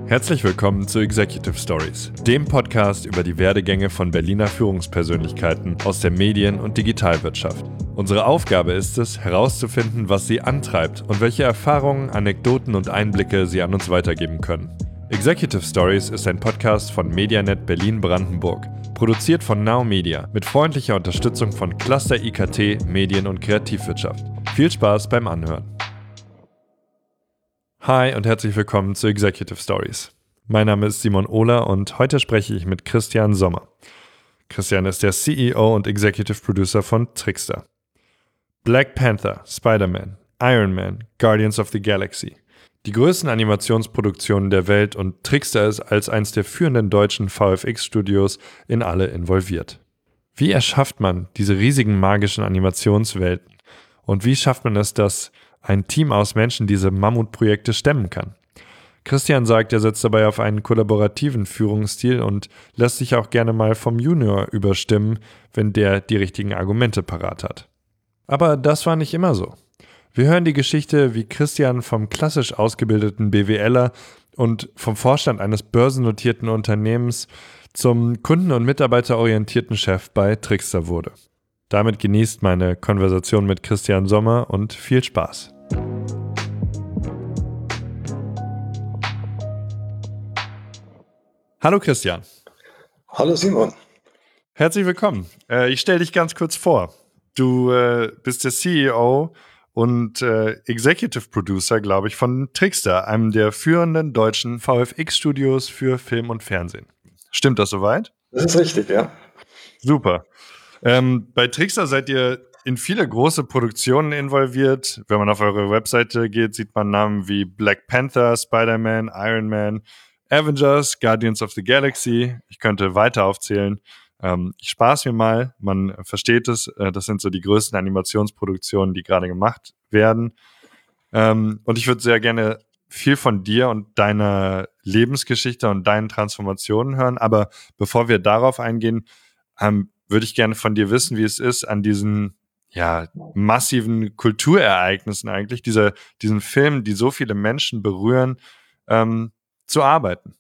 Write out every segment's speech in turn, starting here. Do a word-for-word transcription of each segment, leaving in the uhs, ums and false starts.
Herzlich willkommen zu Executive Stories, dem Podcast über die Werdegänge von Berliner Führungspersönlichkeiten aus der Medien- und Digitalwirtschaft. Unsere Aufgabe ist es, herauszufinden, was sie antreibt und welche Erfahrungen, Anekdoten und Einblicke sie an uns weitergeben können. Executive Stories ist ein Podcast von Medianet Berlin-Brandenburg, produziert von Now Media mit freundlicher Unterstützung von Cluster I K T, Medien- und Kreativwirtschaft. Viel Spaß beim Anhören. Hi und herzlich willkommen zu Executive Stories. Mein Name ist Simon Ohler und heute spreche ich mit Christian Sommer. Christian ist der C E O und Executive Producer von Trixter. Black Panther, Spider-Man, Iron Man, Guardians of the Galaxy. Die größten Animationsproduktionen der Welt und Trixter ist als eines der führenden deutschen V F X-Studios in alle involviert. Wie erschafft man diese riesigen magischen Animationswelten? Und wie schafft man es, dass ein Team aus Menschen diese Mammutprojekte stemmen kann? Christian sagt, er setzt dabei auf einen kollaborativen Führungsstil und lässt sich auch gerne mal vom Junior überstimmen, wenn der die richtigen Argumente parat hat. Aber das war nicht immer so. Wir hören die Geschichte, wie Christian vom klassisch ausgebildeten BWLer und vom Vorstand eines börsennotierten Unternehmens zum kunden- und mitarbeiterorientierten Chef bei Trixter wurde. Damit genießt meine Konversation mit Christian Sommer und viel Spaß. Hallo Christian. Hallo Simon. Herzlich willkommen. Äh, ich stelle dich ganz kurz vor. Du äh, bist der C E O und äh, Executive Producer, glaube ich, von Trixter, einem der führenden deutschen V F X-Studios für Film und Fernsehen. Stimmt das soweit? Das ist richtig, ja. Super. Ähm, bei Trixter seid ihr in viele große Produktionen involviert. Wenn man auf eure Webseite geht, sieht man Namen wie Black Panther, Spider-Man, Iron Man, Avengers, Guardians of the Galaxy. Ich könnte weiter aufzählen. Ähm, ich spaß mir mal, man versteht es. Äh, das sind so die größten Animationsproduktionen, die gerade gemacht werden. Ähm, und ich würde sehr gerne viel von dir und deiner Lebensgeschichte und deinen Transformationen hören. Aber bevor wir darauf eingehen, ähm, würde ich gerne von dir wissen, wie es ist, an diesen ja, massiven Kulturereignissen eigentlich, diese, diesen Filmen, die so viele Menschen berühren, ähm, zu arbeiten.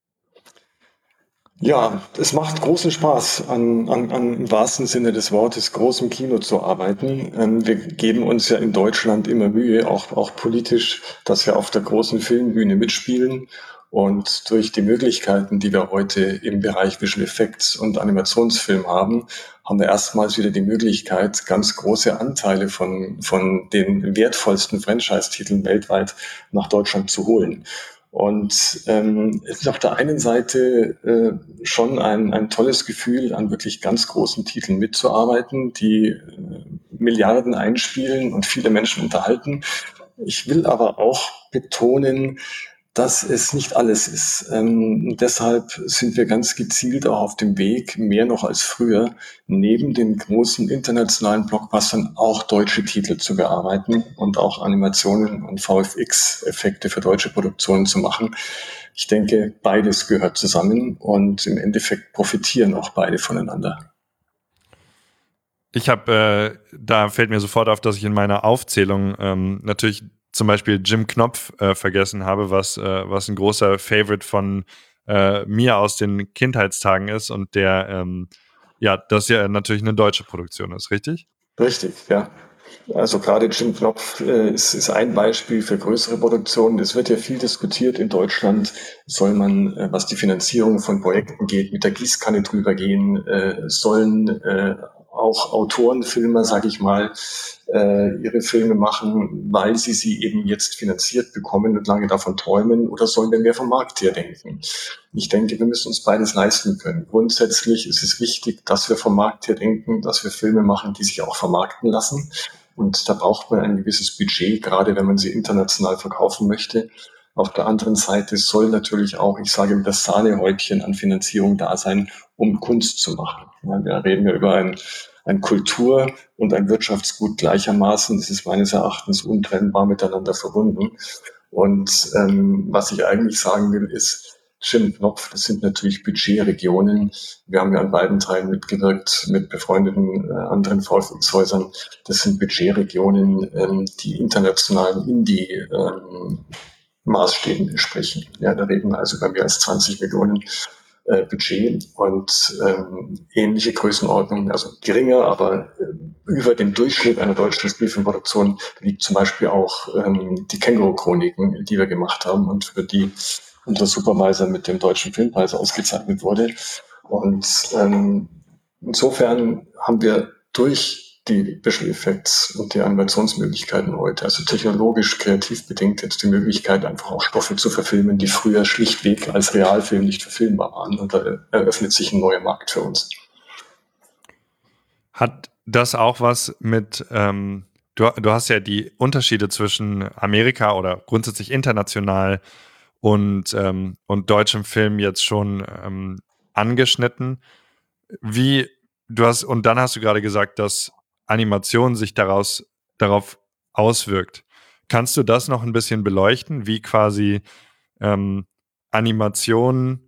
Ja, es macht großen Spaß, an, an, an im wahrsten Sinne des Wortes großem Kino zu arbeiten. Ähm, wir geben uns ja in Deutschland immer Mühe, auch, auch politisch, dass wir auf der großen Filmbühne mitspielen. Und durch die Möglichkeiten, die wir heute im Bereich Visual Effects und Animationsfilm haben, haben wir erstmals wieder die Möglichkeit, ganz große Anteile von, von den wertvollsten Franchise-Titeln weltweit nach Deutschland zu holen. Und ähm, es ist auf der einen Seite äh, schon ein, ein tolles Gefühl, an wirklich ganz großen Titeln mitzuarbeiten, die äh, Milliarden einspielen und viele Menschen unterhalten. Ich will aber auch betonen, dass es nicht alles ist. Ähm, deshalb sind wir ganz gezielt auch auf dem Weg, mehr noch als früher, neben den großen internationalen Blockbustern auch deutsche Titel zu bearbeiten und auch Animationen und V F X-Effekte für deutsche Produktionen zu machen. Ich denke, beides gehört zusammen und im Endeffekt profitieren auch beide voneinander. Ich habe, äh, da fällt mir sofort auf, dass ich in meiner Aufzählung ähm, natürlich zum Beispiel Jim Knopf äh, vergessen habe, was, äh, was ein großer Favorite von äh, mir aus den Kindheitstagen ist und der, ähm, ja, das ja natürlich eine deutsche Produktion ist, richtig? Richtig, ja. Also gerade Jim Knopf äh, ist, ist ein Beispiel für größere Produktionen. Es wird ja viel diskutiert in Deutschland. Soll man, äh, was die Finanzierung von Projekten geht, mit der Gießkanne drüber gehen? Äh, sollen äh, auch Autorenfilmer, sage ich mal, äh, ihre Filme machen, weil sie sie eben jetzt finanziert bekommen und lange davon träumen? Oder sollen wir mehr vom Markt her denken? Ich denke, wir müssen uns beides leisten können. Grundsätzlich ist es wichtig, dass wir vom Markt her denken, dass wir Filme machen, die sich auch vermarkten lassen. Und da braucht man ein gewisses Budget, gerade wenn man sie international verkaufen möchte. Auf der anderen Seite soll natürlich auch, ich sage, das Sahnehäubchen an Finanzierung da sein, um Kunst zu machen. Ja, wir reden ja über ein, ein Kultur- und ein Wirtschaftsgut gleichermaßen. Das ist meines Erachtens untrennbar miteinander verbunden. Und ähm, was ich eigentlich sagen will, ist, Jim Knopf, das sind natürlich Budgetregionen. Wir haben ja an beiden Teilen mitgewirkt mit befreundeten äh, anderen V F X-Häusern. Das sind Budgetregionen, ähm, die internationalen Indie ähm, Maßstäben entsprechen. Ja, da reden wir also über mehr als zwanzig Millionen äh, Budget und ähm, ähnliche Größenordnungen, also geringer, aber äh, über dem Durchschnitt einer deutschen Spielfilmproduktion liegt zum Beispiel auch ähm, die Känguru-Chroniken, die wir gemacht haben und für die unser Supervisor mit dem Deutschen Filmpreis ausgezeichnet wurde. Und ähm, insofern haben wir durch die Visual Effects und die Animationsmöglichkeiten heute, also technologisch, kreativ bedingt, jetzt die Möglichkeit, einfach auch Stoffe zu verfilmen, die früher schlichtweg als Realfilm nicht verfilmbar waren. Und da eröffnet sich ein neuer Markt für uns. Hat das auch was mit, ähm, du, du hast ja die Unterschiede zwischen Amerika oder grundsätzlich international und, ähm, und deutschem Film jetzt schon ähm, angeschnitten. Wie, du hast, und dann hast du gerade gesagt, dass Animation sich daraus, darauf auswirkt. Kannst du das noch ein bisschen beleuchten, wie quasi ähm, Animation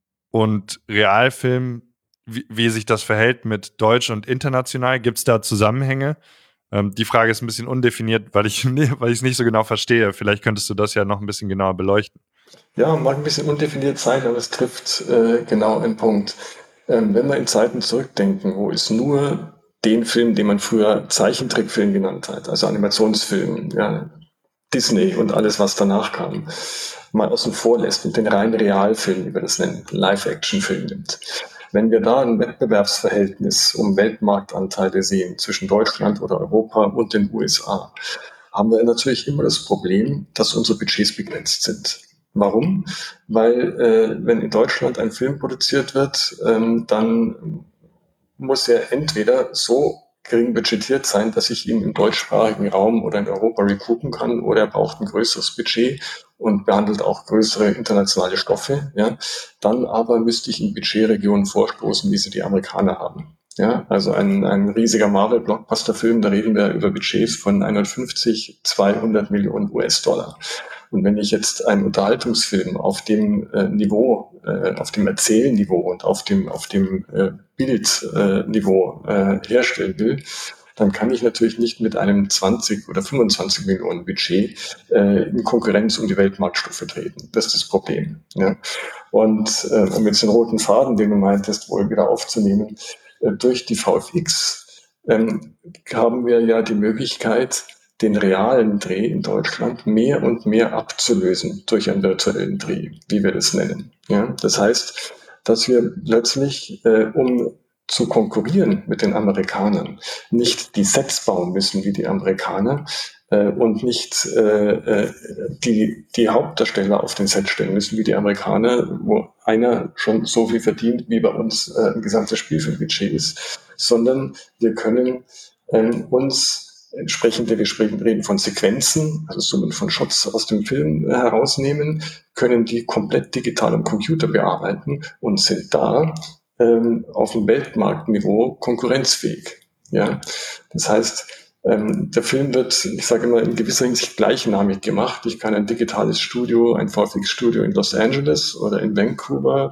und Realfilm, wie, wie sich das verhält mit Deutsch und international? Gibt es da Zusammenhänge? Ähm, die Frage ist ein bisschen undefiniert, weil ich weil ich es nicht so genau verstehe. Vielleicht könntest du das ja noch ein bisschen genauer beleuchten. Ja, mag ein bisschen undefiniert sein, aber es trifft äh, genau einen Punkt. Ähm, wenn wir in Zeiten zurückdenken, wo es nur den Film, den man früher Zeichentrickfilm genannt hat, also Animationsfilm, ja, Disney und alles, was danach kam, mal außen vor lässt und den reinen Realfilm, wie wir das nennen, Live-Action-Film nimmt. Wenn wir da ein Wettbewerbsverhältnis um Weltmarktanteile sehen zwischen Deutschland oder Europa und den U S A, haben wir natürlich immer das Problem, dass unsere Budgets begrenzt sind. Warum? Weil äh, wenn in Deutschland ein Film produziert wird, ähm, dann muss er entweder so gering budgetiert sein, dass ich ihn im deutschsprachigen Raum oder in Europa recoupen kann, oder er braucht ein größeres Budget und behandelt auch größere internationale Stoffe. Ja. Dann aber müsste ich in Budgetregionen vorstoßen, wie sie die Amerikaner haben. Ja, also ein, ein riesiger Marvel-Blockbuster-Film, da reden wir über Budgets von hundertfünfzig, zweihundert Millionen U S-Dollar. Und wenn ich jetzt einen Unterhaltungsfilm auf dem äh, Niveau, äh, auf dem Erzählniveau und auf dem, auf dem äh, Bildniveau äh, herstellen will, dann kann ich natürlich nicht mit einem zwanzig oder fünfundzwanzig Millionen Budget äh, in Konkurrenz um die Weltmarktstoffe treten. Das ist das Problem. Ja. Und äh, um jetzt den roten Faden, den du meintest, wohl wieder aufzunehmen, äh, durch die V F X ähm, haben wir ja die Möglichkeit, den realen Dreh in Deutschland mehr und mehr abzulösen durch einen virtuellen Dreh, wie wir das nennen. Ja, das heißt, dass wir plötzlich, äh, um zu konkurrieren mit den Amerikanern, nicht die Sets bauen müssen wie die Amerikaner äh, und nicht äh, die, die Hauptdarsteller auf den Set stellen müssen wie die Amerikaner, wo einer schon so viel verdient, wie bei uns äh, ein gesamtes Spielfilmbudget ist, sondern wir können äh, uns entsprechende, wir sprechen, reden von Sequenzen, also Summen von Shots aus dem Film äh, herausnehmen, können die komplett digital am Computer bearbeiten und sind da ähm, auf dem Weltmarktniveau konkurrenzfähig. Ja, das heißt, ähm, der Film wird, ich sage immer, in gewisser Hinsicht gleichnamig gemacht. Ich kann ein digitales Studio, ein V F X-Studio in Los Angeles oder in Vancouver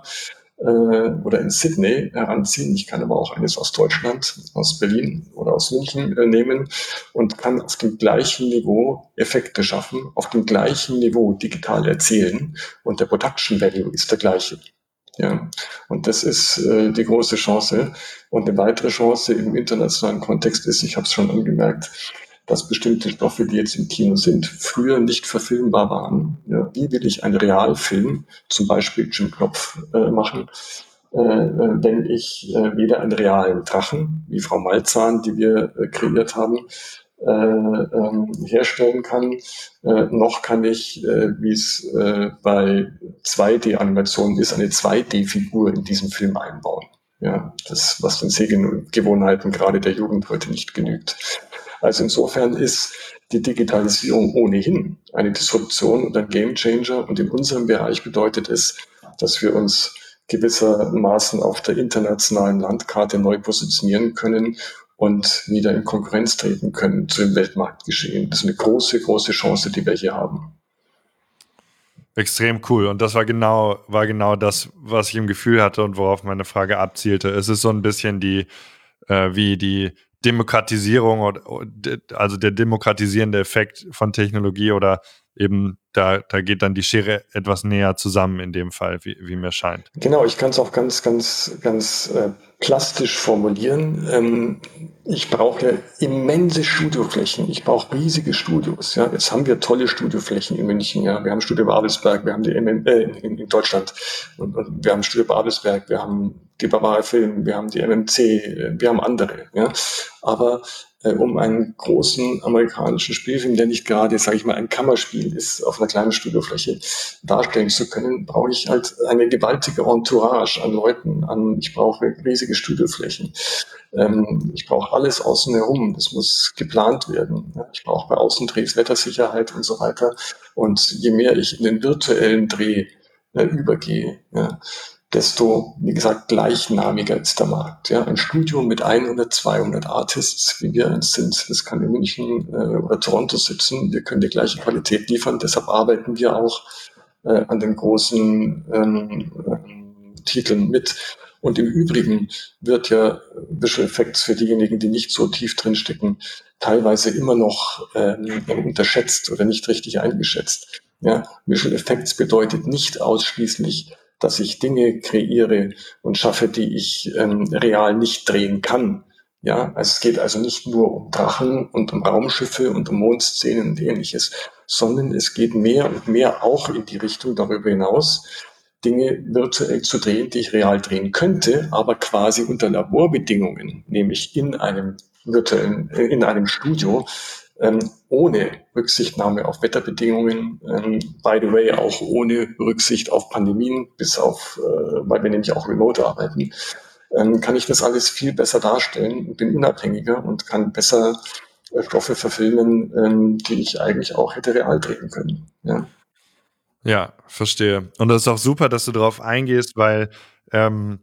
oder in Sydney heranziehen. Ich kann aber auch eines aus Deutschland, aus Berlin oder aus München äh, nehmen und kann auf dem gleichen Niveau Effekte schaffen, auf dem gleichen Niveau digital erzählen und der Production Value ist der gleiche. Ja, und das ist äh, die große Chance. Und eine weitere Chance im internationalen Kontext ist, ich habe es schon angemerkt, dass bestimmte Stoffe, die jetzt im Kino sind, früher nicht verfilmbar waren. Ja, wie will ich einen Realfilm, zum Beispiel Jim Knopf, äh, machen, äh, wenn ich äh, weder einen realen Drachen, wie Frau Malzahn, die wir äh, kreiert haben, äh, ähm, herstellen kann, äh, noch kann ich, äh, wie es äh, bei zwei D-Animationen ist, eine zwei D-Figur in diesen Film einbauen. Ja, das, was den Sehgewohnheiten gerade der Jugend heute nicht genügt. Also insofern ist die Digitalisierung ohnehin eine Disruption und ein Gamechanger. Und in unserem Bereich bedeutet es, dass wir uns gewissermaßen auf der internationalen Landkarte neu positionieren können und wieder in Konkurrenz treten können zu dem Weltmarktgeschehen. Das ist eine große, große Chance, die wir hier haben. Extrem cool. Und das war genau, war genau das, was ich im Gefühl hatte und worauf meine Frage abzielte. Es ist so ein bisschen die, äh, wie die Demokratisierung oder also der demokratisierende Effekt von Technologie oder eben da, da geht dann die Schere etwas näher zusammen in dem Fall, wie, wie mir scheint. Genau, ich kann es auch ganz, ganz, ganz äh, plastisch formulieren. Ähm, ich brauche immense Studioflächen. Ich brauche riesige Studios. Ja, jetzt haben wir tolle Studioflächen in München. Ja, wir haben Studio Babelsberg, wir haben die M M, äh, in, in Deutschland und, und wir haben Studio Babelsberg, wir haben die Bavaria Film, wir haben die M M C, äh, wir haben andere. Ja, aber äh, um einen großen amerikanischen Spielfilm, der nicht gerade, sage ich mal, ein Kammerspiel ist, auf einer kleinen Studiofläche darstellen zu können, brauche ich halt eine gewaltige Entourage an Leuten, an, ich brauche riesige Studioflächen. Ähm, ich brauche alles außen herum. Das muss geplant werden. Ja, ich brauche bei Außendrehs Wettersicherheit und so weiter. Und je mehr ich in den virtuellen Dreh äh, übergehe, ja, desto, wie gesagt, gleichnamiger ist der Markt. Ja, ein Studio mit hundert, zweihundert Artists, wie wir eins sind, das kann in München äh, oder Toronto sitzen. Wir können die gleiche Qualität liefern. Deshalb arbeiten wir auch äh, an den großen ähm, ähm, Titeln mit. Und im Übrigen wird ja Visual Effects für diejenigen, die nicht so tief drinstecken, teilweise immer noch ähm, unterschätzt oder nicht richtig eingeschätzt. Ja, Visual Effects bedeutet nicht ausschließlich, dass ich Dinge kreiere und schaffe, die ich ähm, real nicht drehen kann. Ja, also es geht also nicht nur um Drachen und um Raumschiffe und um Mondszenen und ähnliches, sondern es geht mehr und mehr auch in die Richtung darüber hinaus, Dinge virtuell zu drehen, die ich real drehen könnte, aber quasi unter Laborbedingungen, nämlich in einem virtuellen, in einem Studio, ähm, ohne Rücksichtnahme auf Wetterbedingungen, ähm, by the way, auch ohne Rücksicht auf Pandemien, bis auf, äh, weil wir nämlich auch remote arbeiten, ähm, kann ich das alles viel besser darstellen, bin unabhängiger und kann besser äh, Stoffe verfilmen, ähm, die ich eigentlich auch hätte real drehen können. Ja. Ja, verstehe. Und das ist auch super, dass du darauf eingehst, weil ähm,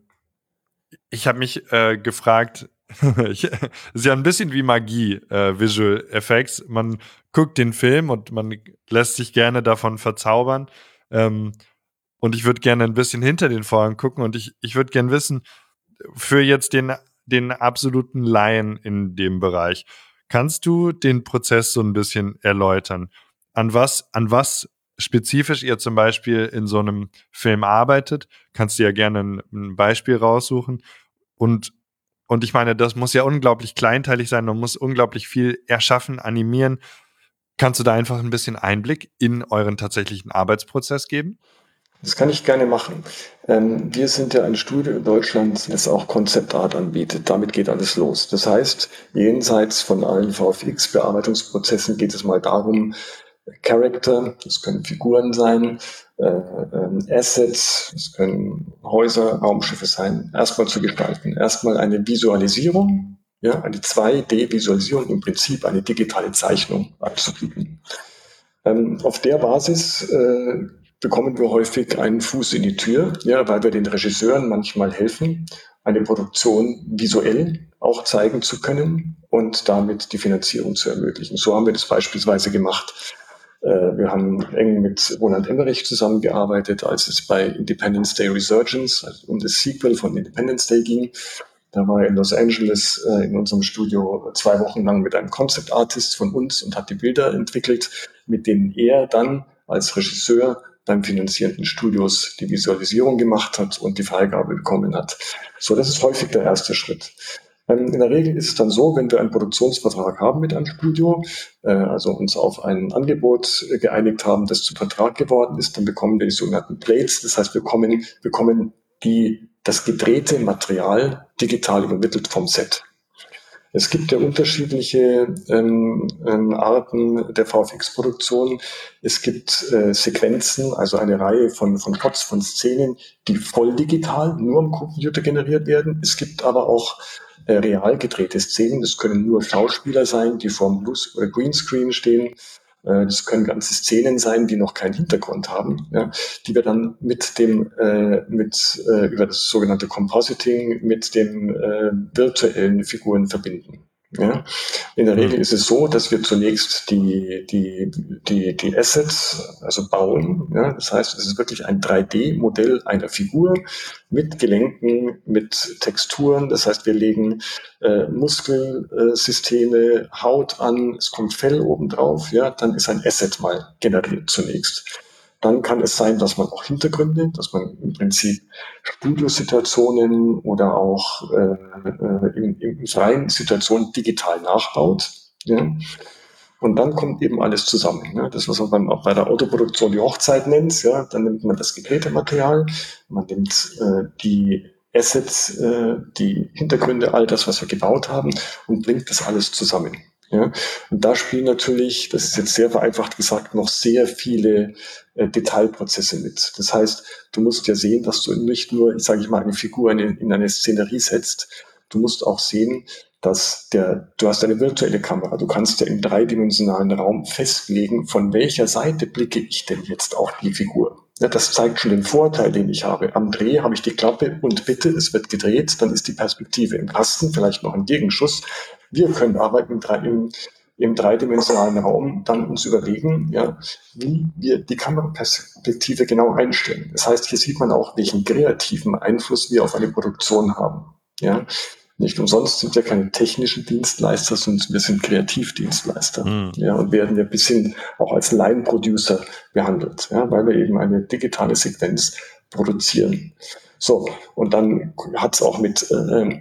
ich habe mich äh, gefragt, ich, ist ja ein bisschen wie Magie, äh, Visual Effects. Man guckt den Film und man lässt sich gerne davon verzaubern. Ähm, und ich würde gerne ein bisschen hinter den Vorhang gucken und ich, ich würde gerne wissen, für jetzt den, den absoluten Laien in dem Bereich, kannst du den Prozess so ein bisschen erläutern? An was, an was spezifisch ihr zum Beispiel in so einem Film arbeitet? Kannst du ja gerne ein, ein Beispiel raussuchen. Und, und ich meine, das muss ja unglaublich kleinteilig sein, man muss unglaublich viel erschaffen, animieren. Kannst du da einfach ein bisschen Einblick in euren tatsächlichen Arbeitsprozess geben? Das kann ich gerne machen. Ähm, wir sind ja ein Studio in Deutschland, das auch Concept Art anbietet. Damit geht alles los. Das heißt, jenseits von allen V F X-Bearbeitungsprozessen geht es mal darum, Character, das können Figuren sein, äh, ähm, Assets, das können Häuser, Raumschiffe sein, erstmal zu gestalten. Erstmal eine Visualisierung, ja, eine zwei D-Visualisierung, im Prinzip eine digitale Zeichnung anzubieten. Ähm, auf der Basis äh, bekommen wir häufig einen Fuß in die Tür, ja, weil wir den Regisseuren manchmal helfen, eine Produktion visuell auch zeigen zu können und damit die Finanzierung zu ermöglichen. So haben wir das beispielsweise gemacht. Äh, wir haben eng mit Roland Emmerich zusammengearbeitet, als es bei Independence Day Resurgence, also um das Sequel von Independence Day ging. Da war er in Los Angeles äh, in unserem Studio zwei Wochen lang mit einem Concept Artist von uns und hat die Bilder entwickelt, mit denen er dann als Regisseur beim finanzierenden Studios die Visualisierung gemacht hat und die Freigabe bekommen hat. So, das ist häufig der erste Schritt. Ähm, in der Regel ist es dann so, wenn wir einen Produktionsvertrag haben mit einem Studio, äh, also uns auf ein Angebot äh, geeinigt haben, das zum Vertrag geworden ist, dann bekommen wir die sogenannten Plates. Das heißt, wir bekommen, bekommen die, das gedrehte Material digital übermittelt vom Set. Es gibt ja unterschiedliche ähm, ähm, Arten der V F X-Produktion. Es gibt äh, Sequenzen, also eine Reihe von, von Shots, von Szenen, die voll digital nur am Computer generiert werden. Es gibt aber auch äh, real gedrehte Szenen. Das können nur Schauspieler sein, die vor dem Blue- oder Greenscreen stehen. Äh, das können ganze Szenen sein, die noch keinen Hintergrund haben, ja, die wir dann mit dem, äh, mit, äh, über das sogenannte Compositing mit den äh, virtuellen Figuren verbinden. Ja? In der Regel Mhm. ist es so, dass wir zunächst die, die, die, die Assets, also bauen. Ja? Das heißt, es ist wirklich ein drei D-Modell einer Figur mit Gelenken, mit Texturen. Das heißt, wir legen äh, Muskelsysteme, Haut an, es kommt Fell obendrauf. Ja? Dann ist ein Asset mal generiert zunächst. Dann kann es sein, dass man auch Hintergründe, dass man im Prinzip Studiosituationen oder auch äh, äh, in, in freien Situationen digital nachbaut. Ja. Und dann kommt eben alles zusammen. Ne? Das, was man beim, auch bei der Autoproduktion die Hochzeit nennt, ja, dann nimmt man das gedrehte Material, man nimmt äh, die Assets, äh, die Hintergründe, all das, was wir gebaut haben und bringt das alles zusammen. Ja, und da spielen natürlich, das ist jetzt sehr vereinfacht gesagt, noch sehr viele äh, Detailprozesse mit. Das heißt, du musst ja sehen, dass du nicht nur, sage ich mal, eine Figur in, in eine Szenerie setzt, du musst auch sehen, dass der, du hast eine virtuelle Kamera, du kannst ja im dreidimensionalen Raum festlegen, von welcher Seite blicke ich denn jetzt auf die Figur. Ja, das zeigt schon den Vorteil, den ich habe. Am Dreh habe ich die Klappe und bitte, es wird gedreht, dann ist die Perspektive im Kasten, vielleicht noch ein Gegenschuss. Wir können aber im, im, im dreidimensionalen Raum dann uns überlegen, ja, wie wir die Kameraperspektive genau einstellen. Das heißt, hier sieht man auch, welchen kreativen Einfluss wir auf eine Produktion haben. Ja, nicht umsonst sind wir keine technischen Dienstleister, sondern wir sind Kreativdienstleister. Mhm. Ja, und werden ja bis hin auch als Line-Producer behandelt, ja, weil wir eben eine digitale Sequenz produzieren. So, und dann hat es auch mit äh,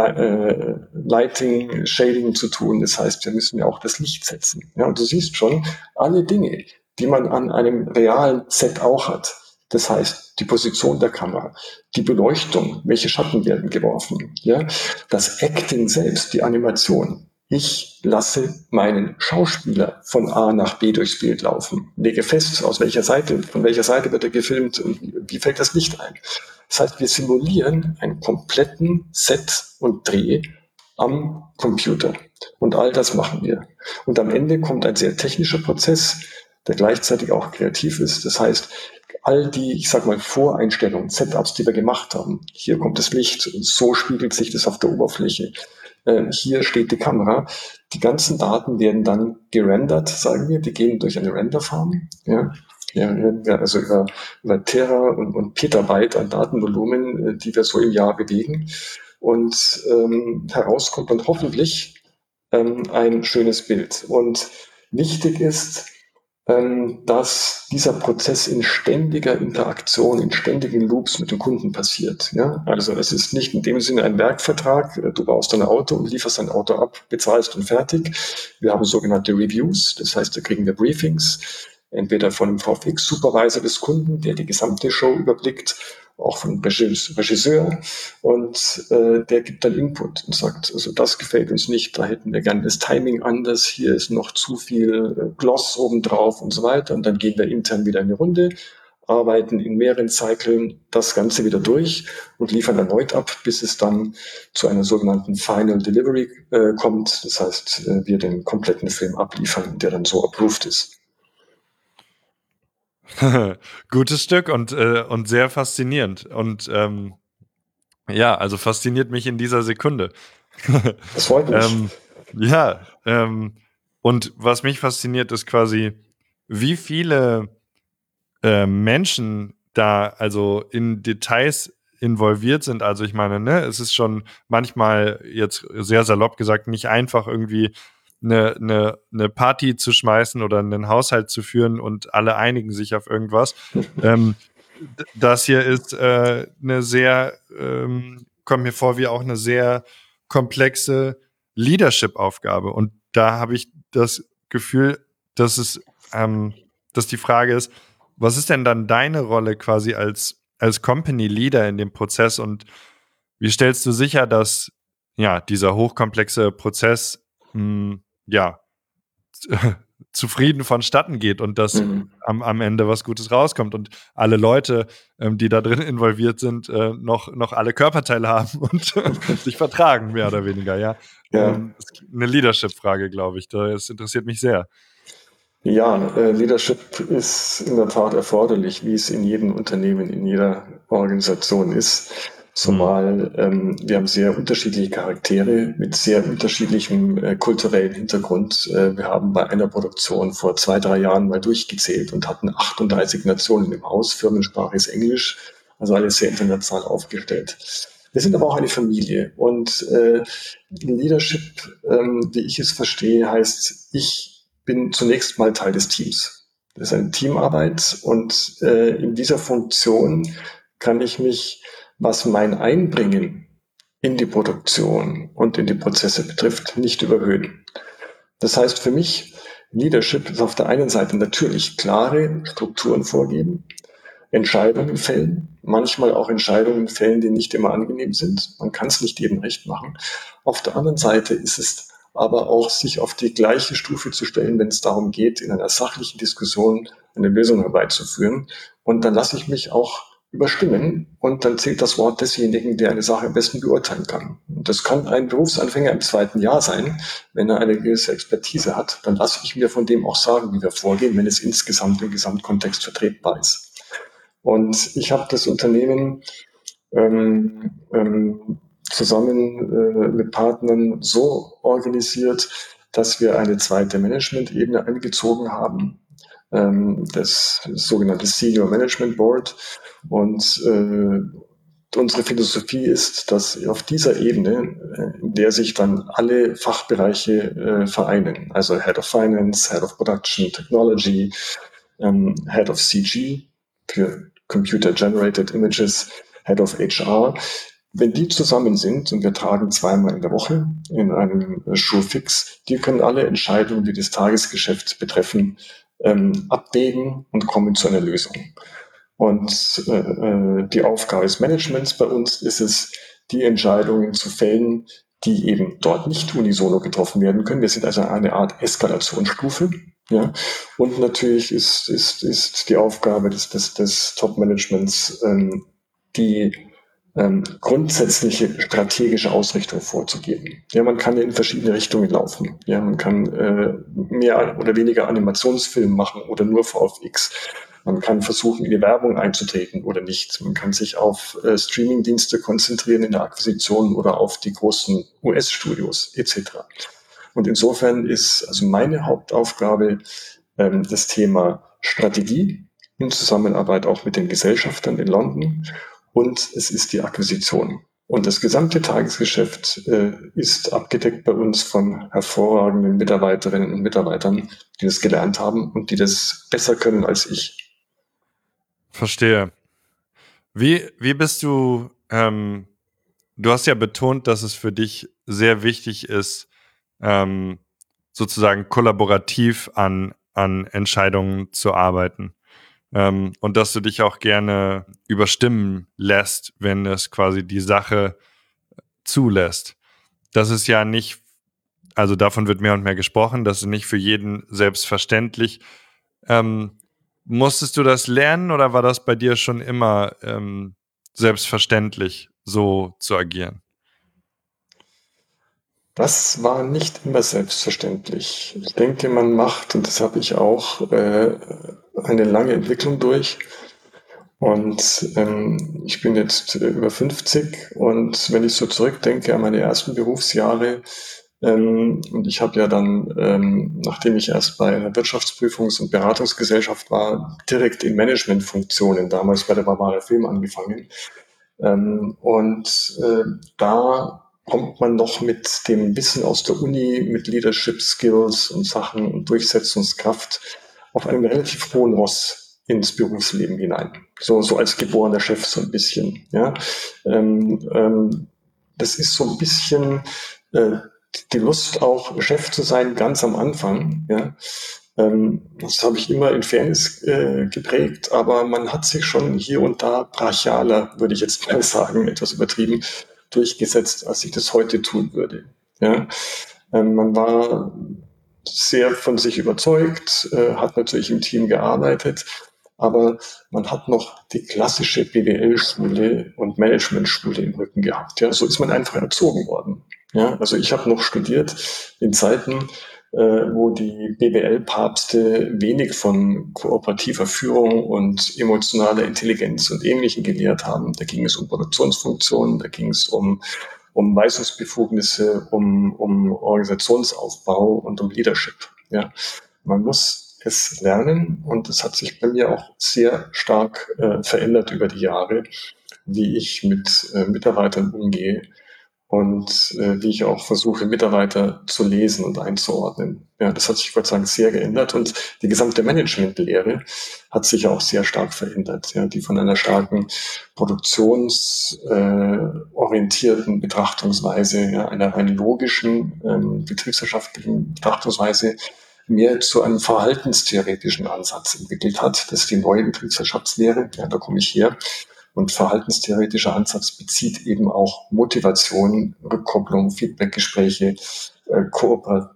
äh, Lighting, Shading zu tun. Das heißt, wir müssen ja auch das Licht setzen. Ja, und du siehst schon, alle Dinge, die man an einem realen Set auch hat. Das heißt, die Position der Kamera, die Beleuchtung, welche Schatten werden geworfen, ja, das Acting selbst, die Animation. Ich lasse meinen Schauspieler von A nach B durchs Bild laufen, lege fest, aus welcher Seite, von welcher Seite wird er gefilmt und wie fällt das Licht ein. Das heißt, wir simulieren einen kompletten Set und Dreh am Computer. Und all das machen wir. Und am Ende kommt ein sehr technischer Prozess, der gleichzeitig auch kreativ ist. Das heißt, all die, ich sag mal, Voreinstellungen, Setups, die wir gemacht haben, hier kommt das Licht, so spiegelt sich das auf der Oberfläche, äh, hier steht die Kamera, die ganzen Daten werden dann gerendert, sagen wir, die gehen durch eine Renderfarm, ja, ja, also über, über Tera und, und Petabyte an Datenvolumen, die wir so im Jahr bewegen. Und ähm, heraus kommt dann hoffentlich ähm, ein schönes Bild. Und wichtig ist, ähm, dass dieser Prozess in ständiger Interaktion, in ständigen Loops mit dem Kunden passiert. Ja? Also es ist nicht in dem Sinne ein Werkvertrag, du baust ein Auto und lieferst dein Auto ab, bezahlst und fertig. Wir haben sogenannte Reviews, das heißt, da kriegen wir Briefings, entweder von einem V F X-Supervisor des Kunden, der die gesamte Show überblickt, auch von Regisseur, und äh, der gibt dann Input und sagt, also das gefällt uns nicht, da hätten wir gerne das Timing anders, hier ist noch zu viel äh, Gloss obendrauf und so weiter, und dann gehen wir intern wieder eine Runde, arbeiten in mehreren Zyklen das Ganze wieder durch und liefern erneut ab, bis es dann zu einer sogenannten Final Delivery äh, kommt, das heißt, äh, wir den kompletten Film abliefern, der dann so approved ist. Gutes Stück und, äh, und sehr faszinierend. Und ähm, ja, also fasziniert mich in dieser Sekunde. Das freut mich. ähm, ja, ähm, und was mich fasziniert, ist quasi, wie viele äh, Menschen da also in Details involviert sind. Also ich meine, ne, es ist schon manchmal jetzt sehr salopp gesagt nicht einfach irgendwie eine, eine, eine Party zu schmeißen oder einen Haushalt zu führen und alle einigen sich auf irgendwas. ähm, das hier ist äh, eine sehr, ähm, kommt mir vor wie auch eine sehr komplexe Leadership-Aufgabe. Und da habe ich das Gefühl, dass es, ähm, dass die Frage ist, was ist denn dann deine Rolle quasi als, als Company Leader in dem Prozess und wie stellst du sicher, dass ja, dieser hochkomplexe Prozess mh, ja, zufrieden vonstatten geht und dass mhm. am, am Ende was Gutes rauskommt und alle Leute, ähm, die da drin involviert sind, äh, noch, noch alle Körperteile haben und sich vertragen, mehr oder weniger, ja. ja. Ähm, das ist eine Leadership-Frage, glaube ich. Das interessiert mich sehr. Ja, äh, Leadership ist in der Tat erforderlich, wie es in jedem Unternehmen, in jeder Organisation ist. Zumal ähm, wir haben sehr unterschiedliche Charaktere mit sehr unterschiedlichem äh, kulturellen Hintergrund. Äh, wir haben bei einer Produktion vor zwei, drei Jahren mal durchgezählt und hatten achtunddreißig Nationen im Haus. Firmensprache ist Englisch, also alles sehr international aufgestellt. Wir sind aber auch eine Familie und äh, Leadership, ähm, wie ich es verstehe, heißt, ich bin zunächst mal Teil des Teams. Das ist eine Teamarbeit und äh, in dieser Funktion kann ich mich, was mein Einbringen in die Produktion und in die Prozesse betrifft, nicht überhöhen. Das heißt für mich, Leadership ist auf der einen Seite natürlich klare Strukturen vorgeben, Entscheidungen fällen, manchmal auch Entscheidungen fällen, die nicht immer angenehm sind. Man kann es nicht jedem recht machen. Auf der anderen Seite ist es aber auch, sich auf die gleiche Stufe zu stellen, wenn es darum geht, in einer sachlichen Diskussion eine Lösung herbeizuführen. Und dann lasse ich mich auch überstimmen und dann zählt das Wort desjenigen, der eine Sache am besten beurteilen kann. Und das kann ein Berufsanfänger im zweiten Jahr sein, wenn er eine gewisse Expertise hat. Dann lasse ich mir von dem auch sagen, wie wir vorgehen, wenn es insgesamt im Gesamtkontext vertretbar ist. Und ich habe das Unternehmen ähm, ähm, zusammen äh, mit Partnern so organisiert, dass wir eine zweite Management-Ebene eingezogen haben, ähm, das sogenannte Senior Management Board. Und äh, unsere Philosophie ist, dass auf dieser Ebene, in der sich dann alle Fachbereiche äh, vereinen, also Head of Finance, Head of Production Technology, ähm, Head of C G für Computer Generated Images, Head of H R, wenn die zusammen sind und wir tragen zweimal in der Woche in einem Surefix, die können alle Entscheidungen, die das Tagesgeschäft betreffen, ähm, abwägen und kommen zu einer Lösung. Und äh, die Aufgabe des Managements bei uns ist es, die Entscheidungen zu fällen, die eben dort nicht unisono getroffen werden können. Wir sind also eine Art Eskalationsstufe. Ja, und natürlich ist, ist, ist die Aufgabe des, des, des Top-Managements, ähm, die ähm, grundsätzliche strategische Ausrichtung vorzugeben. Ja, man kann in verschiedene Richtungen laufen. Ja, man kann äh, mehr oder weniger Animationsfilm machen oder nur V F X. Man kann versuchen, in die Werbung einzutreten oder nicht. Man kann sich auf äh, Streaming-Dienste konzentrieren in der Akquisition oder auf die großen U S-Studios et cetera. Und insofern ist also meine Hauptaufgabe ähm, das Thema Strategie in Zusammenarbeit auch mit den Gesellschaftern in London und es ist die Akquisition. Und das gesamte Tagesgeschäft äh, ist abgedeckt bei uns von hervorragenden Mitarbeiterinnen und Mitarbeitern, die das gelernt haben und die das besser können als ich. Verstehe. Wie, wie bist du, ähm, du hast ja betont, dass es für dich sehr wichtig ist, ähm, sozusagen kollaborativ an, an Entscheidungen zu arbeiten. Ähm, und dass du dich auch gerne überstimmen lässt, wenn es quasi die Sache zulässt. Das ist ja nicht, also davon wird mehr und mehr gesprochen, das ist nicht für jeden selbstverständlich. Ähm, musstest du das lernen oder war das bei dir schon immer ähm, selbstverständlich, so zu agieren? Das war nicht immer selbstverständlich. Ich denke, man macht, und das habe ich auch, äh, eine lange Entwicklung durch. Und ähm, ich bin jetzt äh, über fünfzig und wenn ich so zurückdenke an meine ersten Berufsjahre, ähm, und ich habe ja dann, ähm, nachdem ich erst bei einer Wirtschaftsprüfungs- und Beratungsgesellschaft war, direkt in Managementfunktionen, damals bei der Barbara Film angefangen. Ähm, und äh, da kommt man noch mit dem Wissen aus der Uni, mit Leadership Skills und Sachen und Durchsetzungskraft auf einem relativ hohen Ross ins Berufsleben hinein. So, so als geborener Chef so ein bisschen. Ja, ähm, ähm, das ist so ein bisschen äh, die Lust auch Chef zu sein ganz am Anfang. Ja, ähm, das habe ich immer in Fairness äh, geprägt, aber man hat sich schon hier und da brachialer, würde ich jetzt mal sagen, etwas übertrieben, durchgesetzt, als ich das heute tun würde. Ja? Ähm, man war sehr von sich überzeugt, äh, hat natürlich im Team gearbeitet, aber man hat noch die klassische B W L-Schule und Management-Schule im Rücken gehabt. Ja? So ist man einfach erzogen worden. Ja? Also ich habe noch studiert in Zeiten, äh, wo die B B L-Papste wenig von kooperativer Führung und emotionaler Intelligenz und Ähnlichem gelehrt haben. Da ging es um Produktionsfunktionen, da ging es um, um Weisungsbefugnisse, um, um Organisationsaufbau und um Leadership. Ja. Man muss es lernen und es hat sich bei mir auch sehr stark äh, verändert über die Jahre, wie ich mit äh, Mitarbeitern umgehe und äh, wie ich auch versuche, Mitarbeiter zu lesen und einzuordnen. Ja, das hat sich, Gott sei Dank, sehr geändert und die gesamte Managementlehre hat sich auch sehr stark verändert, ja, die von einer starken produktionsorientierten äh, Betrachtungsweise, ja, einer rein logischen, ähm, betriebswirtschaftlichen Betrachtungsweise mehr zu einem verhaltenstheoretischen Ansatz entwickelt hat. Das ist die neue Betriebswirtschaftslehre, ja, da komme ich her. Und verhaltenstheoretischer Ansatz bezieht eben auch Motivation, Rückkopplung, Feedbackgespräche, äh, Kooper,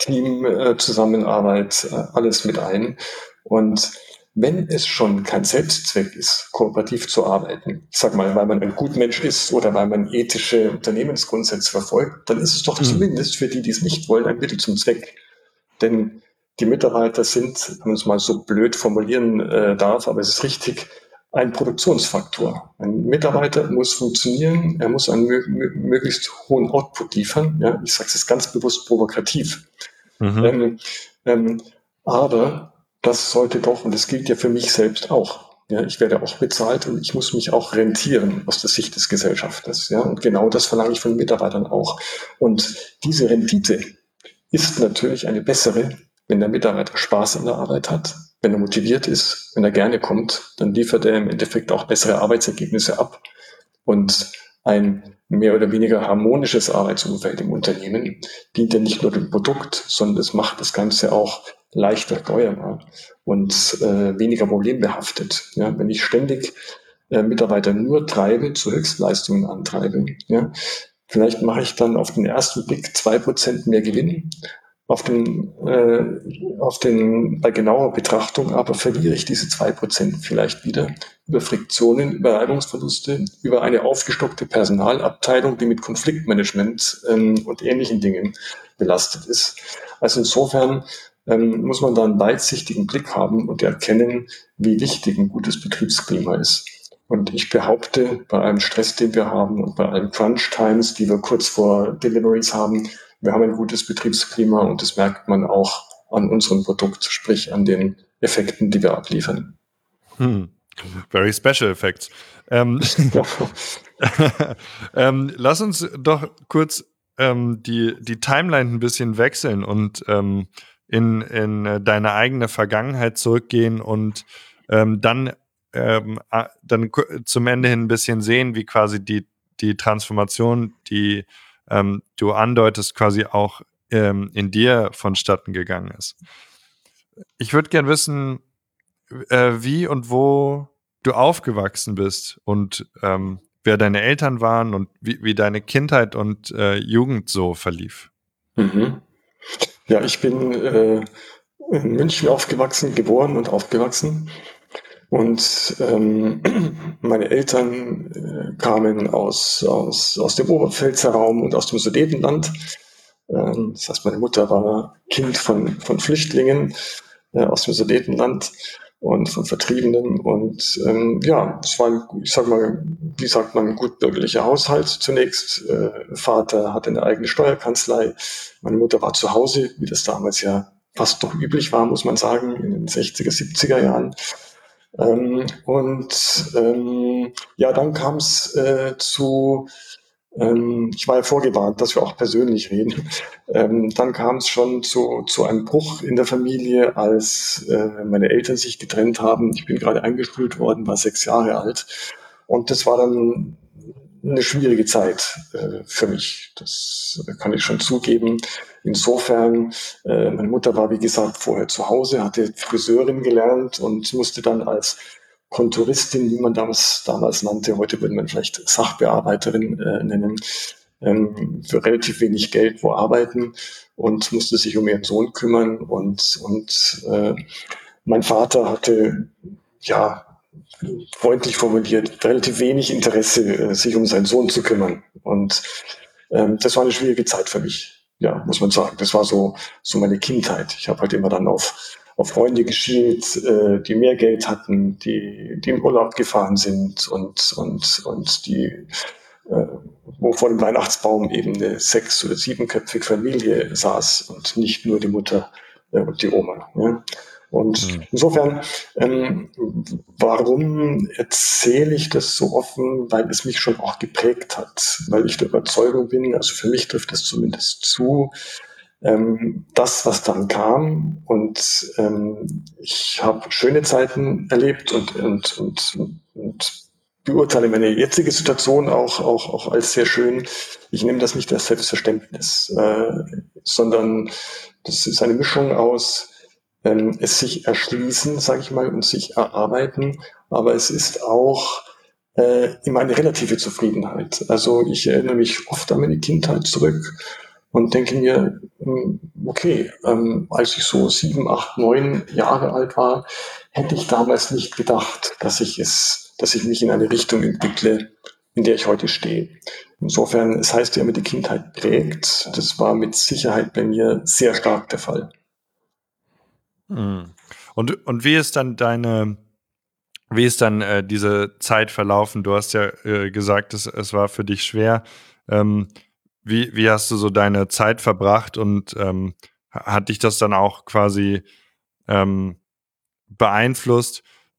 Teamzusammenarbeit, äh, alles mit ein. Und wenn es schon kein Selbstzweck ist, kooperativ zu arbeiten, ich sag mal, weil man ein Gutmensch ist oder weil man ethische Unternehmensgrundsätze verfolgt, dann ist es doch mhm. zumindest für die, die es nicht wollen, ein Mittel zum Zweck. Denn die Mitarbeiter sind, wenn man es mal so blöd formulieren äh, darf, aber es ist richtig, ein Produktionsfaktor. Ein Mitarbeiter muss funktionieren, er muss einen mö- mö- möglichst hohen Output liefern. Ja, ich sage es jetzt ganz bewusst provokativ. Mhm. Ähm, ähm, aber das sollte doch, und das gilt ja für mich selbst auch, ja, ich werde auch bezahlt und ich muss mich auch rentieren aus der Sicht des Gesellschafters. Ja, und genau das verlange ich von Mitarbeitern auch. Und diese Rendite ist natürlich eine bessere, wenn der Mitarbeiter Spaß an der Arbeit hat, wenn er motiviert ist, wenn er gerne kommt, dann liefert er im Endeffekt auch bessere Arbeitsergebnisse ab. Und ein mehr oder weniger harmonisches Arbeitsumfeld im Unternehmen dient ja nicht nur dem Produkt, sondern es macht das Ganze auch leichter steuerbar und äh, weniger problembehaftet. Ja, wenn ich ständig äh, Mitarbeiter nur treibe, zu Höchstleistungen antreibe, ja, vielleicht mache ich dann auf den ersten Blick zwei Prozent mehr Gewinn. Auf den, äh, auf den, bei genauer Betrachtung aber verliere ich diese zwei Prozent vielleicht wieder über Friktionen, über Reibungsverluste, über eine aufgestockte Personalabteilung, die mit Konfliktmanagement ähm, und ähnlichen Dingen belastet ist. Also insofern ähm, muss man da einen weitsichtigen Blick haben und erkennen, wie wichtig ein gutes Betriebsklima ist. Und ich behaupte, bei allem Stress, den wir haben und bei allen Crunch-Times, die wir kurz vor Deliveries haben, wir haben ein gutes Betriebsklima und das merkt man auch an unserem Produkt, sprich an den Effekten, die wir abliefern. Hm. Very special effects. Ähm, ähm, lass uns doch kurz ähm, die, die Timeline ein bisschen wechseln und ähm, in, in deine eigene Vergangenheit zurückgehen und ähm, dann, ähm, dann zum Ende hin ein bisschen sehen, wie quasi die, die Transformation, die ähm, du andeutest, quasi auch ähm, in dir vonstatten gegangen ist. Ich würde gern wissen, äh, wie und wo du aufgewachsen bist und ähm, wer deine Eltern waren und wie, wie deine Kindheit und äh, Jugend so verlief. Mhm. Ja, ich bin äh, in München aufgewachsen, geboren und aufgewachsen. Und ähm, meine Eltern äh, kamen aus, aus, aus dem Oberpfälzer Raum und aus dem Sudetenland. Ähm, das heißt, meine Mutter war Kind von, von Flüchtlingen äh, aus dem Sudetenland und von Vertriebenen. Und ähm, ja, es war, ein, ich sag mal, wie sagt man, ein gut bürgerlicher Haushalt zunächst. Äh, Vater hatte eine eigene Steuerkanzlei. Meine Mutter war zu Hause, wie das damals ja fast doch üblich war, muss man sagen, in den sechziger, siebziger Jahren. Ähm, und ähm, ja, dann kam es äh, zu, ähm, ich war ja vorgewarnt, dass wir auch persönlich reden. Ähm, dann kam es schon zu, zu einem Bruch in der Familie, als äh, meine Eltern sich getrennt haben. Ich bin gerade eingeschult worden, war sechs Jahre alt. Und das war dann eine schwierige Zeit äh, für mich. Das kann ich schon zugeben. Insofern, äh, meine Mutter war, wie gesagt, vorher zu Hause, hatte Friseurin gelernt und musste dann als Konturistin, wie man damals, damals nannte, heute würde man vielleicht Sachbearbeiterin äh, nennen, ähm, für relativ wenig Geld wo arbeiten und musste sich um ihren Sohn kümmern. Und, und äh, mein Vater hatte, ja, freundlich formuliert, relativ wenig Interesse, sich um seinen Sohn zu kümmern. Und ähm, das war eine schwierige Zeit für mich. ja, muss man sagen, das war so, so meine Kindheit. Ich habe halt immer dann auf, auf Freunde geschielt, äh, die mehr Geld hatten, die, die in Urlaub gefahren sind und, und, und die, äh, wo vor dem Weihnachtsbaum eben eine sechs- oder siebenköpfige Familie saß und nicht nur die Mutter äh, und die Oma. Ja. Und Hm. insofern, ähm, warum erzähle ich das so offen? Weil es mich schon auch geprägt hat, weil ich der Überzeugung bin, also für mich trifft es zumindest zu, ähm, das, was dann kam, und ähm, ich habe schöne Zeiten erlebt und, und, und, und beurteile meine jetzige Situation auch, auch, auch als sehr schön. Ich nehme das nicht als Selbstverständnis, äh, sondern das ist eine Mischung aus ähm, es sich erschließen, sage ich mal, und sich erarbeiten, aber es ist auch äh, immer eine relative Zufriedenheit. Also ich erinnere mich oft an meine Kindheit zurück und denke mir, hm, okay, ähm, als ich so sieben, acht, neun Jahre alt war, hätte ich damals nicht gedacht, dass ich es, dass ich mich in eine Richtung entwickle, in der ich heute stehe. Insofern, es heißt ja immer, die Kindheit prägt. Das war mit Sicherheit bei mir sehr stark der Fall. Hm. Und, und wie ist dann deine, wie ist dann äh, diese Zeit verlaufen? Du hast ja äh, gesagt, es, es war für dich schwer. Ähm, wie, wie hast du so deine Zeit verbracht und ähm, hat dich das dann auch quasi ähm, beeinflusst?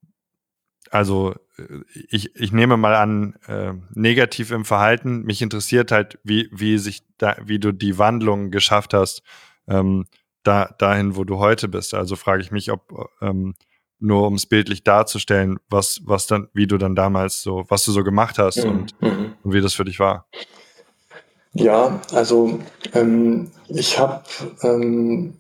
Also äh, ich, ich nehme mal an, äh, negativ im Verhalten. Mich interessiert halt, wie, wie sich da, wie du die Wandlung geschafft hast, ähm, da, dahin, wo du heute bist. Also frage ich mich, ob ähm, nur um es bildlich darzustellen, was, was dann, wie du dann damals so, was du so gemacht hast Mhm. und, Mhm. und wie das für dich war. Ja, also ähm, ich habe ähm,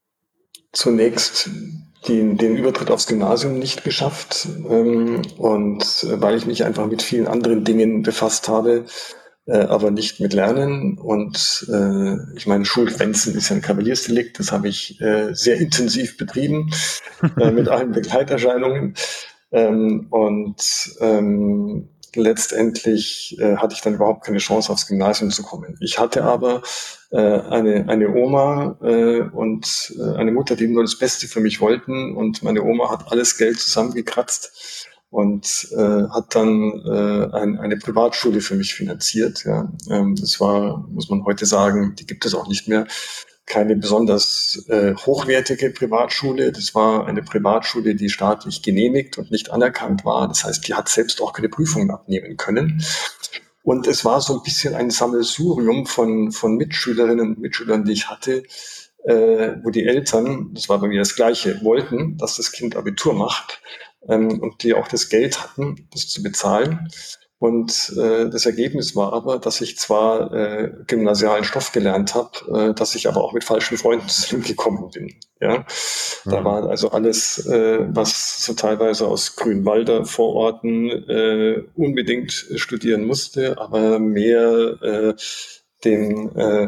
zunächst den, den Übertritt aufs Gymnasium nicht geschafft, ähm, und äh, weil ich mich einfach mit vielen anderen Dingen befasst habe, äh, aber nicht mit Lernen. Und äh, ich meine, Schulschwänzen ist ja ein Kavaliersdelikt, das habe ich äh, sehr intensiv betrieben, äh, mit allen Begleiterscheinungen. Ähm, und ähm, letztendlich äh, hatte ich dann überhaupt keine Chance, aufs Gymnasium zu kommen. Ich hatte aber äh, eine, eine Oma äh, und äh, eine Mutter, die nur das Beste für mich wollten. Und meine Oma hat alles Geld zusammengekratzt und äh, hat dann äh, ein, eine Privatschule für mich finanziert. Ja. Ähm, das war, muss man heute sagen, die gibt es auch nicht mehr, keine besonders äh, hochwertige Privatschule. Das war eine Privatschule, die staatlich genehmigt und nicht anerkannt war. Das heißt, die hat selbst auch keine Prüfungen abnehmen können. Und es war so ein bisschen ein Sammelsurium von, von Mitschülerinnen und Mitschülern, die ich hatte, äh, wo die Eltern, das war bei mir das Gleiche, wollten, dass das Kind Abitur macht, ähm, und die auch das Geld hatten, das zu bezahlen. Und äh, das Ergebnis war aber, dass ich zwar äh, gymnasialen Stoff gelernt habe, äh, dass ich aber auch mit falschen Freunden zusammengekommen bin. Ja, da Mhm. war also alles, äh, was so teilweise aus Grünwalder Vororten äh, unbedingt studieren musste, aber mehr äh, den äh,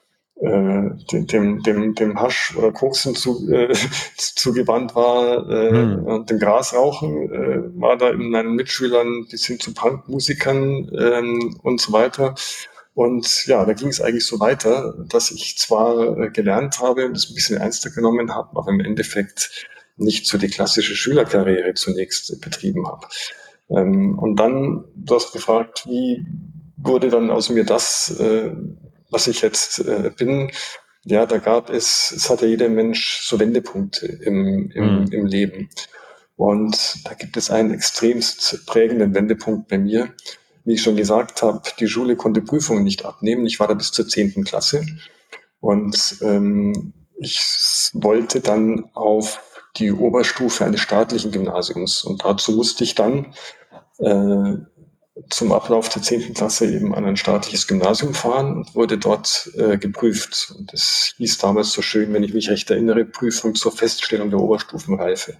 äh, dem, dem, dem, dem Hasch oder Koksen zu, äh, zugewandt war, äh, Mhm. und dem Grasrauchen, äh, war da in meinen Mitschülern bis hin zu Punkmusikern ähm, und so weiter. Und ja, da ging es eigentlich so weiter, dass ich zwar äh, gelernt habe und es ein bisschen ernster genommen habe, aber im Endeffekt nicht so die klassische Schülerkarriere zunächst betrieben habe. Ähm, und dann, du hast gefragt, wie wurde dann aus mir das, äh, was ich jetzt äh, bin? Ja, da gab es, es hat ja jeder Mensch so Wendepunkte im, im, Mhm. im Leben. Und da gibt es einen extremst prägenden Wendepunkt bei mir. Wie ich schon gesagt habe, die Schule konnte Prüfungen nicht abnehmen. Ich war da bis zur zehnten Klasse. Und ähm, ich wollte dann auf die Oberstufe eines staatlichen Gymnasiums. Und dazu musste ich dann äh, zum Ablauf der zehnten Klasse eben an ein staatliches Gymnasium fahren und wurde dort äh, geprüft. Und das hieß damals so schön, wenn ich mich recht erinnere, Prüfung zur Feststellung der Oberstufenreife.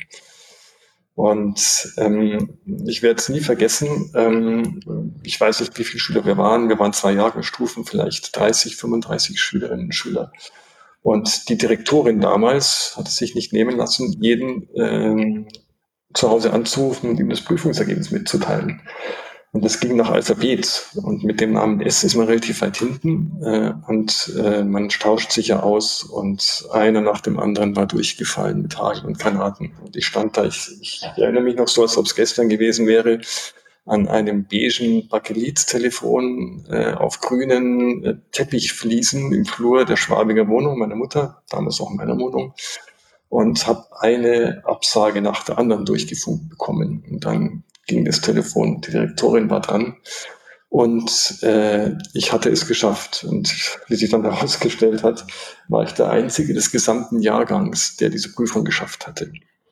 Und ähm, ich werde es nie vergessen, ähm, ich weiß nicht, wie viele Schüler wir waren, wir waren zwei Jahrgangsstufen, vielleicht dreißig, fünfunddreißig Schülerinnen und Schüler. Und die Direktorin damals hat es sich nicht nehmen lassen, jeden ähm, zu Hause anzurufen und ihm das Prüfungsergebnis mitzuteilen. Und das ging nach Alphabet. Und mit dem Namen S ist man relativ weit hinten. Äh, und äh, man tauscht sich ja aus. Und einer nach dem anderen war durchgefallen mit Hagel und Granaten. Und ich stand da, ich, ich erinnere mich noch so, als ob es gestern gewesen wäre, an einem beigen Bakelit-Telefon äh, auf grünen äh, Teppichfliesen im Flur der Schwabinger Wohnung meiner Mutter, damals auch in meiner Wohnung, und habe eine Absage nach der anderen durchgefunkt bekommen. Und dann ging das Telefon, die Direktorin war dran und äh, ich hatte es geschafft. Und wie sich dann herausgestellt hat, war ich der Einzige des gesamten Jahrgangs, der diese Prüfung geschafft hatte.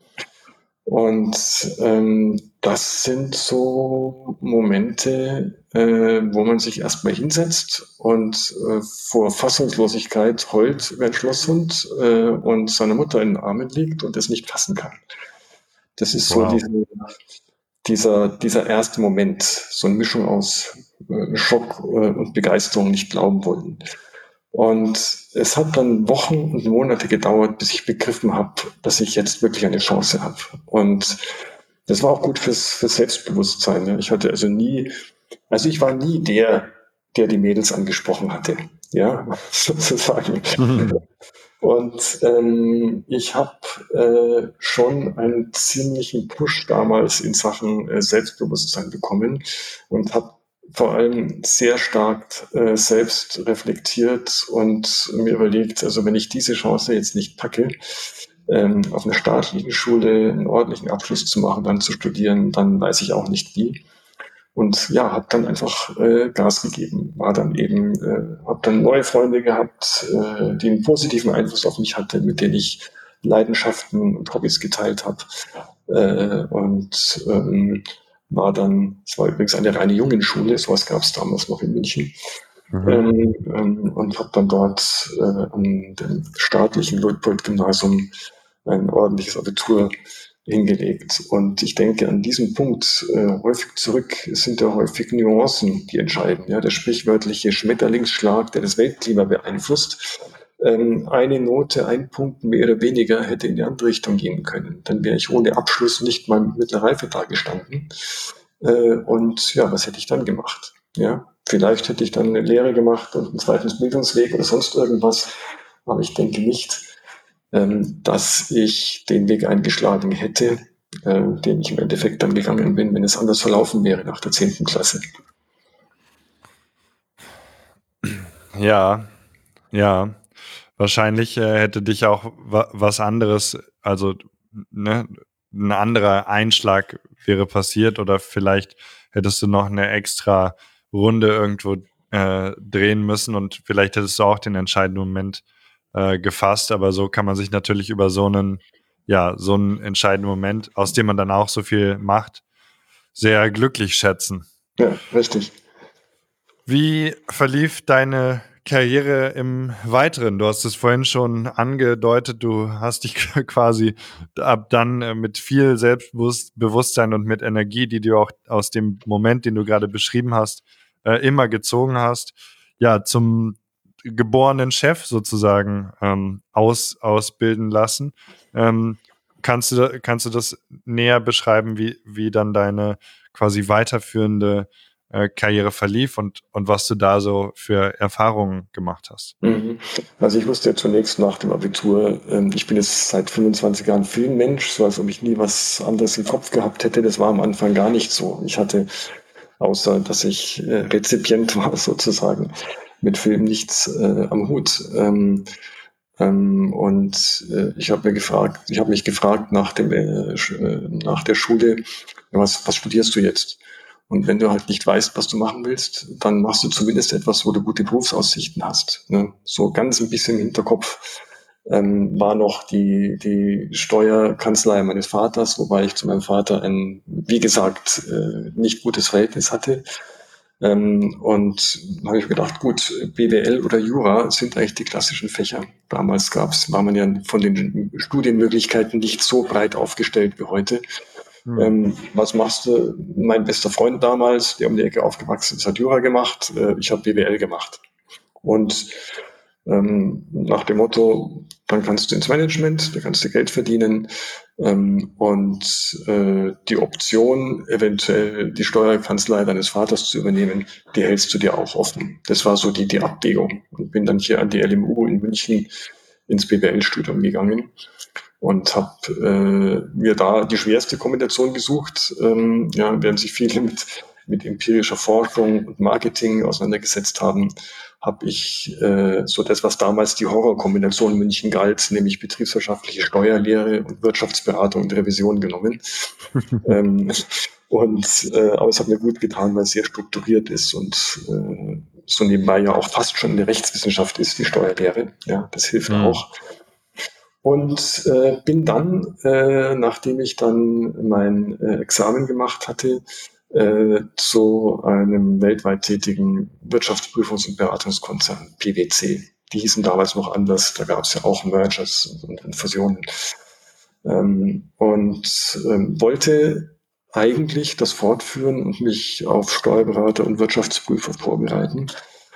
Und ähm, das sind so Momente, äh, wo man sich erstmal hinsetzt und äh, vor Fassungslosigkeit heult wie ein Schlosshund äh, und seiner Mutter in den Armen liegt und es nicht fassen kann. Das ist so Wow. diese, dieser, dieser erste Moment, so eine Mischung aus äh, Schock äh, und Begeisterung, nicht glauben wollen. Und es hat dann Wochen und Monate gedauert, bis ich begriffen habe, dass ich jetzt wirklich eine Chance habe. Und das war auch gut fürs, fürs Selbstbewusstsein. Ne? Ich hatte also nie, also ich war nie der, der die Mädels angesprochen hatte, ja, sozusagen. Und ähm, ich habe äh, schon einen ziemlichen Push damals in Sachen äh, Selbstbewusstsein bekommen und habe vor allem sehr stark äh, selbst reflektiert und mir überlegt, also wenn ich diese Chance jetzt nicht packe, ähm, auf einer staatlichen Schule einen ordentlichen Abschluss zu machen, dann zu studieren, dann weiß ich auch nicht wie. Und ja, habe dann einfach äh, Gas gegeben, war dann eben, äh, habe dann neue Freunde gehabt, äh, die einen positiven Einfluss auf mich hatten, mit denen ich Leidenschaften und Hobbys geteilt habe. Äh, und ähm, war dann, es war übrigens eine reine Jungenschule, sowas gab es damals noch in München. Mhm. Ähm, ähm, und habe dann dort äh, an dem staatlichen Luitpold-Gymnasium ein ordentliches Abitur hingelegt. Und ich denke an diesem Punkt äh, häufig zurück, es sind ja häufig Nuancen, die entscheiden. Ja, der sprichwörtliche Schmetterlingsschlag, der das Weltklima beeinflusst. Ähm, eine Note, ein Punkt mehr oder weniger hätte in die andere Richtung gehen können. Dann wäre ich ohne Abschluss nicht mal mit mittlerer Reife da gestanden. Äh, und ja, was hätte ich dann gemacht? Ja, vielleicht hätte ich dann eine Lehre gemacht und einen zweiten Bildungsweg oder sonst irgendwas. Aber ich denke nicht, ähm, dass ich den Weg eingeschlagen hätte, äh, den ich im Endeffekt dann gegangen bin, wenn es anders verlaufen wäre nach der zehnten Klasse. Ja, ja. Wahrscheinlich äh, hätte dich auch wa- was anderes, also ne, ein anderer Einschlag wäre passiert oder vielleicht hättest du noch eine extra Runde irgendwo äh, drehen müssen und vielleicht hättest du auch den entscheidenden Moment äh, gefasst, aber so kann man sich natürlich über so einen, ja, so einen entscheidenden Moment, aus dem man dann auch so viel macht, sehr glücklich schätzen. Ja, richtig. Wie verlief deine Karriere im Weiteren? Du hast es vorhin schon angedeutet, du hast dich quasi ab dann äh, mit viel Selbstbewusstsein und mit Energie, die du auch aus dem Moment, den du gerade beschrieben hast, äh, immer gezogen hast, ja, zum geborenen Chef sozusagen ähm, aus, ausbilden lassen. Ähm, kannst du, kannst du das näher beschreiben, wie, wie dann deine quasi weiterführende äh, Karriere verlief und, und was du da so für Erfahrungen gemacht hast? Mhm. Also ich wusste ja zunächst nach dem Abitur, ähm, ich bin jetzt seit fünfundzwanzig Jahren Filmmensch, so als ob ich nie was anderes im Kopf gehabt hätte. Das war am Anfang gar nicht so. Ich hatte, außer dass ich äh, Rezipient war sozusagen, mit Film nichts äh, am Hut. Ähm, ähm, und äh, ich habe mir gefragt, ich habe mich gefragt nach dem äh, äh, nach der Schule, was, was studierst du jetzt? Und wenn du halt nicht weißt, was du machen willst, dann machst du zumindest etwas, wo du gute Berufsaussichten hast. Ne? So ganz ein bisschen im Hinterkopf ähm, war noch die, die Steuerkanzlei meines Vaters, wobei ich zu meinem Vater ein, wie gesagt, äh, nicht gutes Verhältnis hatte. Ähm, und da habe ich gedacht, gut, B W L oder Jura sind eigentlich die klassischen Fächer. Damals gab's, war man ja von den Studienmöglichkeiten nicht so breit aufgestellt wie heute. Hm. Ähm, was machst du? Mein bester Freund damals, der um die Ecke aufgewachsen ist, hat Jura gemacht. Äh, ich habe B W L gemacht. Und ähm, nach dem Motto, dann kannst du ins Management, da kannst du Geld verdienen ähm, und äh, die Option, eventuell die Steuerkanzlei deines Vaters zu übernehmen, die hältst du dir auch offen. Das war so die, die Abwägung. Und bin dann hier an die L M U in München ins B W L-Studium gegangen und habe äh, mir da die schwerste Kombination gesucht, ähm, ja, während sich viele mit, mit empirischer Forschung und Marketing auseinandergesetzt haben, habe ich äh, so das, was damals die Horrorkombination in München galt, nämlich betriebswirtschaftliche Steuerlehre und Wirtschaftsberatung und Revision genommen. ähm, und äh, aber es hat mir gut getan, weil es sehr strukturiert ist und äh, so nebenbei ja auch fast schon eine Rechtswissenschaft ist, die Steuerlehre. Ja, das hilft Mhm. auch. Und äh, bin dann, äh, nachdem ich dann mein äh, Examen gemacht hatte, äh, zu einem weltweit tätigen Wirtschaftsprüfungs- und Beratungskonzern, P W C. Die hießen damals noch anders, da gab es ja auch Mergers und, und Fusionen. Ähm, und ähm, wollte eigentlich das fortführen und mich auf Steuerberater und Wirtschaftsprüfer vorbereiten.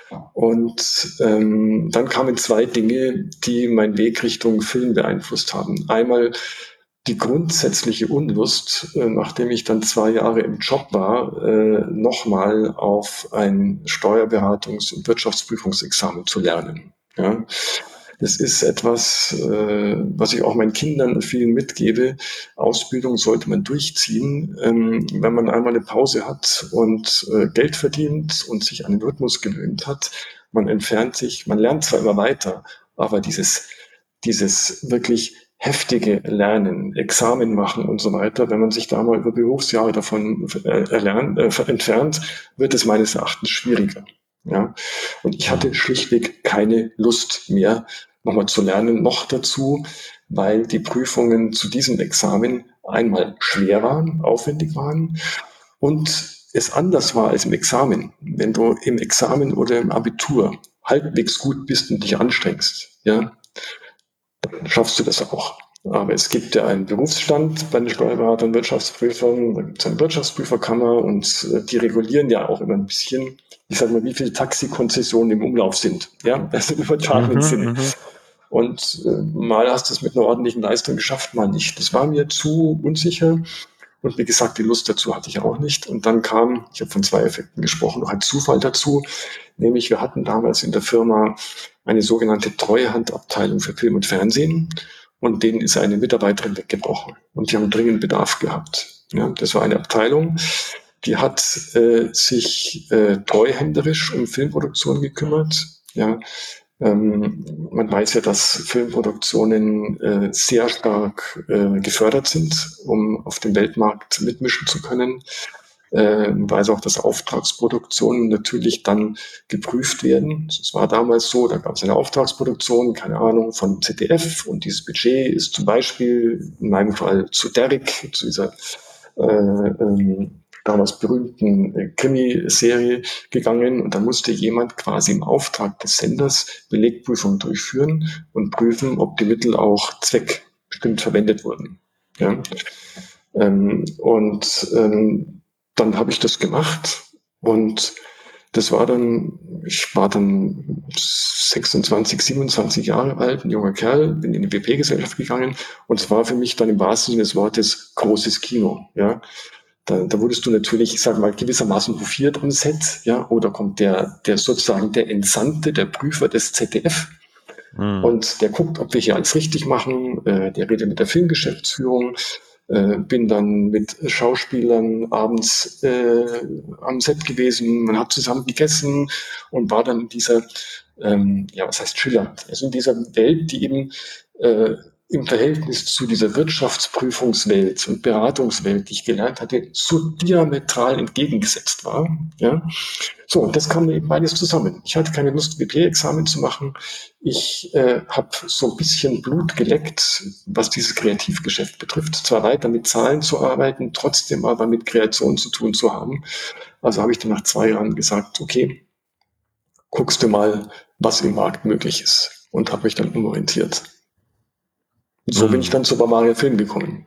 Und ähm, dann kamen zwei Dinge, die meinen Weg Richtung Film beeinflusst haben. Einmal die grundsätzliche Unlust, äh, nachdem ich dann zwei Jahre im Job war, äh, nochmal auf ein Steuerberatungs- und Wirtschaftsprüfungsexamen zu lernen. Ja. Das ist etwas, äh, was ich auch meinen Kindern und vielen mitgebe. Ausbildung sollte man durchziehen. Ähm, wenn man einmal eine Pause hat und äh, Geld verdient und sich an den Rhythmus gewöhnt hat, man entfernt sich, man lernt zwar immer weiter, aber dieses, dieses wirklich heftige Lernen, Examen machen und so weiter, wenn man sich da mal über Berufsjahre davon äh, erlernt, äh, entfernt, wird es meines Erachtens schwieriger. Ja, und ich hatte schlichtweg keine Lust mehr, nochmal zu lernen, noch dazu, weil die Prüfungen zu diesem Examen einmal schwer waren, aufwendig waren und es anders war als im Examen. Wenn du im Examen oder im Abitur halbwegs gut bist und dich anstrengst, ja, dann schaffst du das auch. Aber es gibt ja einen Berufsstand bei den Steuerberatern und Wirtschaftsprüfern, da gibt es eine Wirtschaftsprüferkammer und äh, die regulieren ja auch immer ein bisschen, ich sage mal, wie viele Taxikonzessionen im Umlauf sind. Ja, also im übertragenen Mhm, Sinne. mhm. Und äh, mal hast du es mit einer ordentlichen Leistung geschafft, mal nicht. Das war mir zu unsicher. Und wie gesagt, die Lust dazu hatte ich auch nicht. Und dann kam, ich habe von zwei Effekten gesprochen, noch ein Zufall dazu. Nämlich, wir hatten damals in der Firma eine sogenannte Treuhandabteilung für Film und Fernsehen. Und denen ist eine Mitarbeiterin weggebrochen. Und die haben dringend Bedarf gehabt. Ja, das war eine Abteilung, die hat äh, sich äh, treuhänderisch um Filmproduktion gekümmert. Ja, ähm, man weiß ja, dass Filmproduktionen äh, sehr stark äh, gefördert sind, um auf dem Weltmarkt mitmischen zu können. Äh, man weiß auch, dass Auftragsproduktionen natürlich dann geprüft werden. Es war damals so, da gab es eine Auftragsproduktion, keine Ahnung, von Z D F und dieses Budget ist zum Beispiel in meinem Fall zu Derrick, zu dieser äh, ähm, damals berühmten äh, Krimiserie gegangen und da musste jemand quasi im Auftrag des Senders Belegprüfung durchführen und prüfen, ob die Mittel auch zweckbestimmt verwendet wurden. Ja. Ähm, und ähm, dann habe ich das gemacht und das war dann, ich war dann sechsundzwanzig, siebenundzwanzig Jahre alt, ein junger Kerl, bin in die B P-Gesellschaft gegangen und es war für mich dann im wahrsten Sinne des Wortes großes Kino, ja. Da, da wurdest du natürlich, ich sage mal, gewissermaßen hofiert am Set, ja, oder kommt der, der sozusagen der Entsandte, der Prüfer des Z D F Mhm. und der guckt, ob wir hier alles richtig machen, äh, der redet mit der Filmgeschäftsführung, äh, bin dann mit Schauspielern abends äh, am Set gewesen, man hat zusammen gegessen und war dann in dieser, ähm, ja, was heißt schillernd, also in dieser Welt, die eben äh, im Verhältnis zu dieser Wirtschaftsprüfungswelt und Beratungswelt, die ich gelernt hatte, so diametral entgegengesetzt war. Ja? So, und das kam eben beides zusammen. Ich hatte keine Lust, W P-Examen zu machen. Ich äh, habe so ein bisschen Blut geleckt, was dieses Kreativgeschäft betrifft. Zwar weiter mit Zahlen zu arbeiten, trotzdem aber mit Kreation zu tun zu haben. Also habe ich dann nach zwei Jahren gesagt, okay, guckst du mal, was im Markt möglich ist. Und habe mich dann umorientiert. Und so bin ich Mhm. dann zu Bavaria Film gekommen.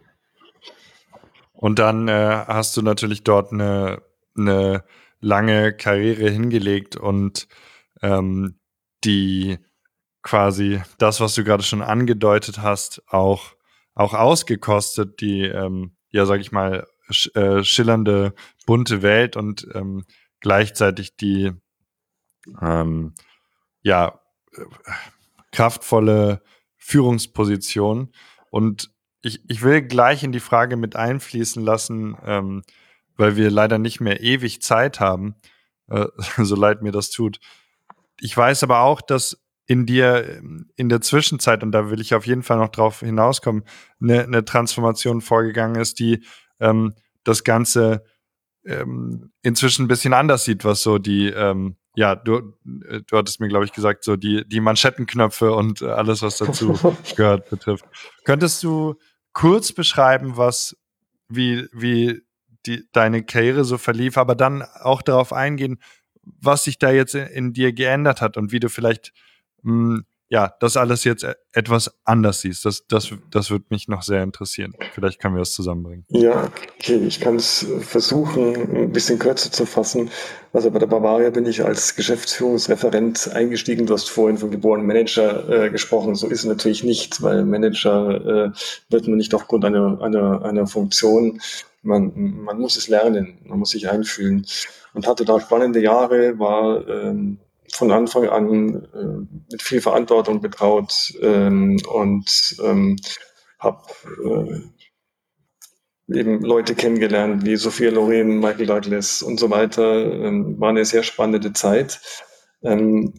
Und dann äh, hast du natürlich dort eine, eine lange Karriere hingelegt und ähm, die quasi das, was du gerade schon angedeutet hast, auch, auch ausgekostet, die, ähm, ja, sag ich mal, sch äh, schillernde, bunte Welt und ähm, gleichzeitig die, ähm, ja, äh, kraftvolle Führungsposition. Und ich, ich will gleich in die Frage mit einfließen lassen, ähm, weil wir leider nicht mehr ewig Zeit haben, äh, so leid mir das tut. Ich weiß aber auch, dass in dir in der Zwischenzeit, und da will ich auf jeden Fall noch drauf hinauskommen, eine, eine Transformation vorgegangen ist, die ähm, das Ganze ähm, inzwischen ein bisschen anders sieht, was so die, ähm, ja, du, äh, du hattest mir, glaube ich, gesagt, so die, die Manschettenknöpfe und äh, alles, was dazu gehört, betrifft. Könntest du kurz beschreiben, was, wie, wie die, deine Karriere so verlief, aber dann auch darauf eingehen, was sich da jetzt in, in dir geändert hat und wie du vielleicht mh, ja, das alles jetzt e- etwas anders siehst. Das, das, das würde mich noch sehr interessieren. Vielleicht können wir das zusammenbringen. Ja, okay, ich kann es versuchen, ein bisschen kürzer zu fassen. Also bei der Bavaria bin ich als Geschäftsführungsreferent eingestiegen. Du hast vorhin von geborenen Manager äh, gesprochen. So ist es natürlich nicht, weil Manager äh, wird man nicht aufgrund einer, einer, einer Funktion. Man, man muss es lernen, man muss sich einfühlen. Und hatte da spannende Jahre, war ähm, von Anfang an äh, mit viel Verantwortung betraut ähm, und ähm, habe äh, eben Leute kennengelernt wie Sophia Loren, Michael Douglas und so weiter. Ähm, war eine sehr spannende Zeit. Ähm,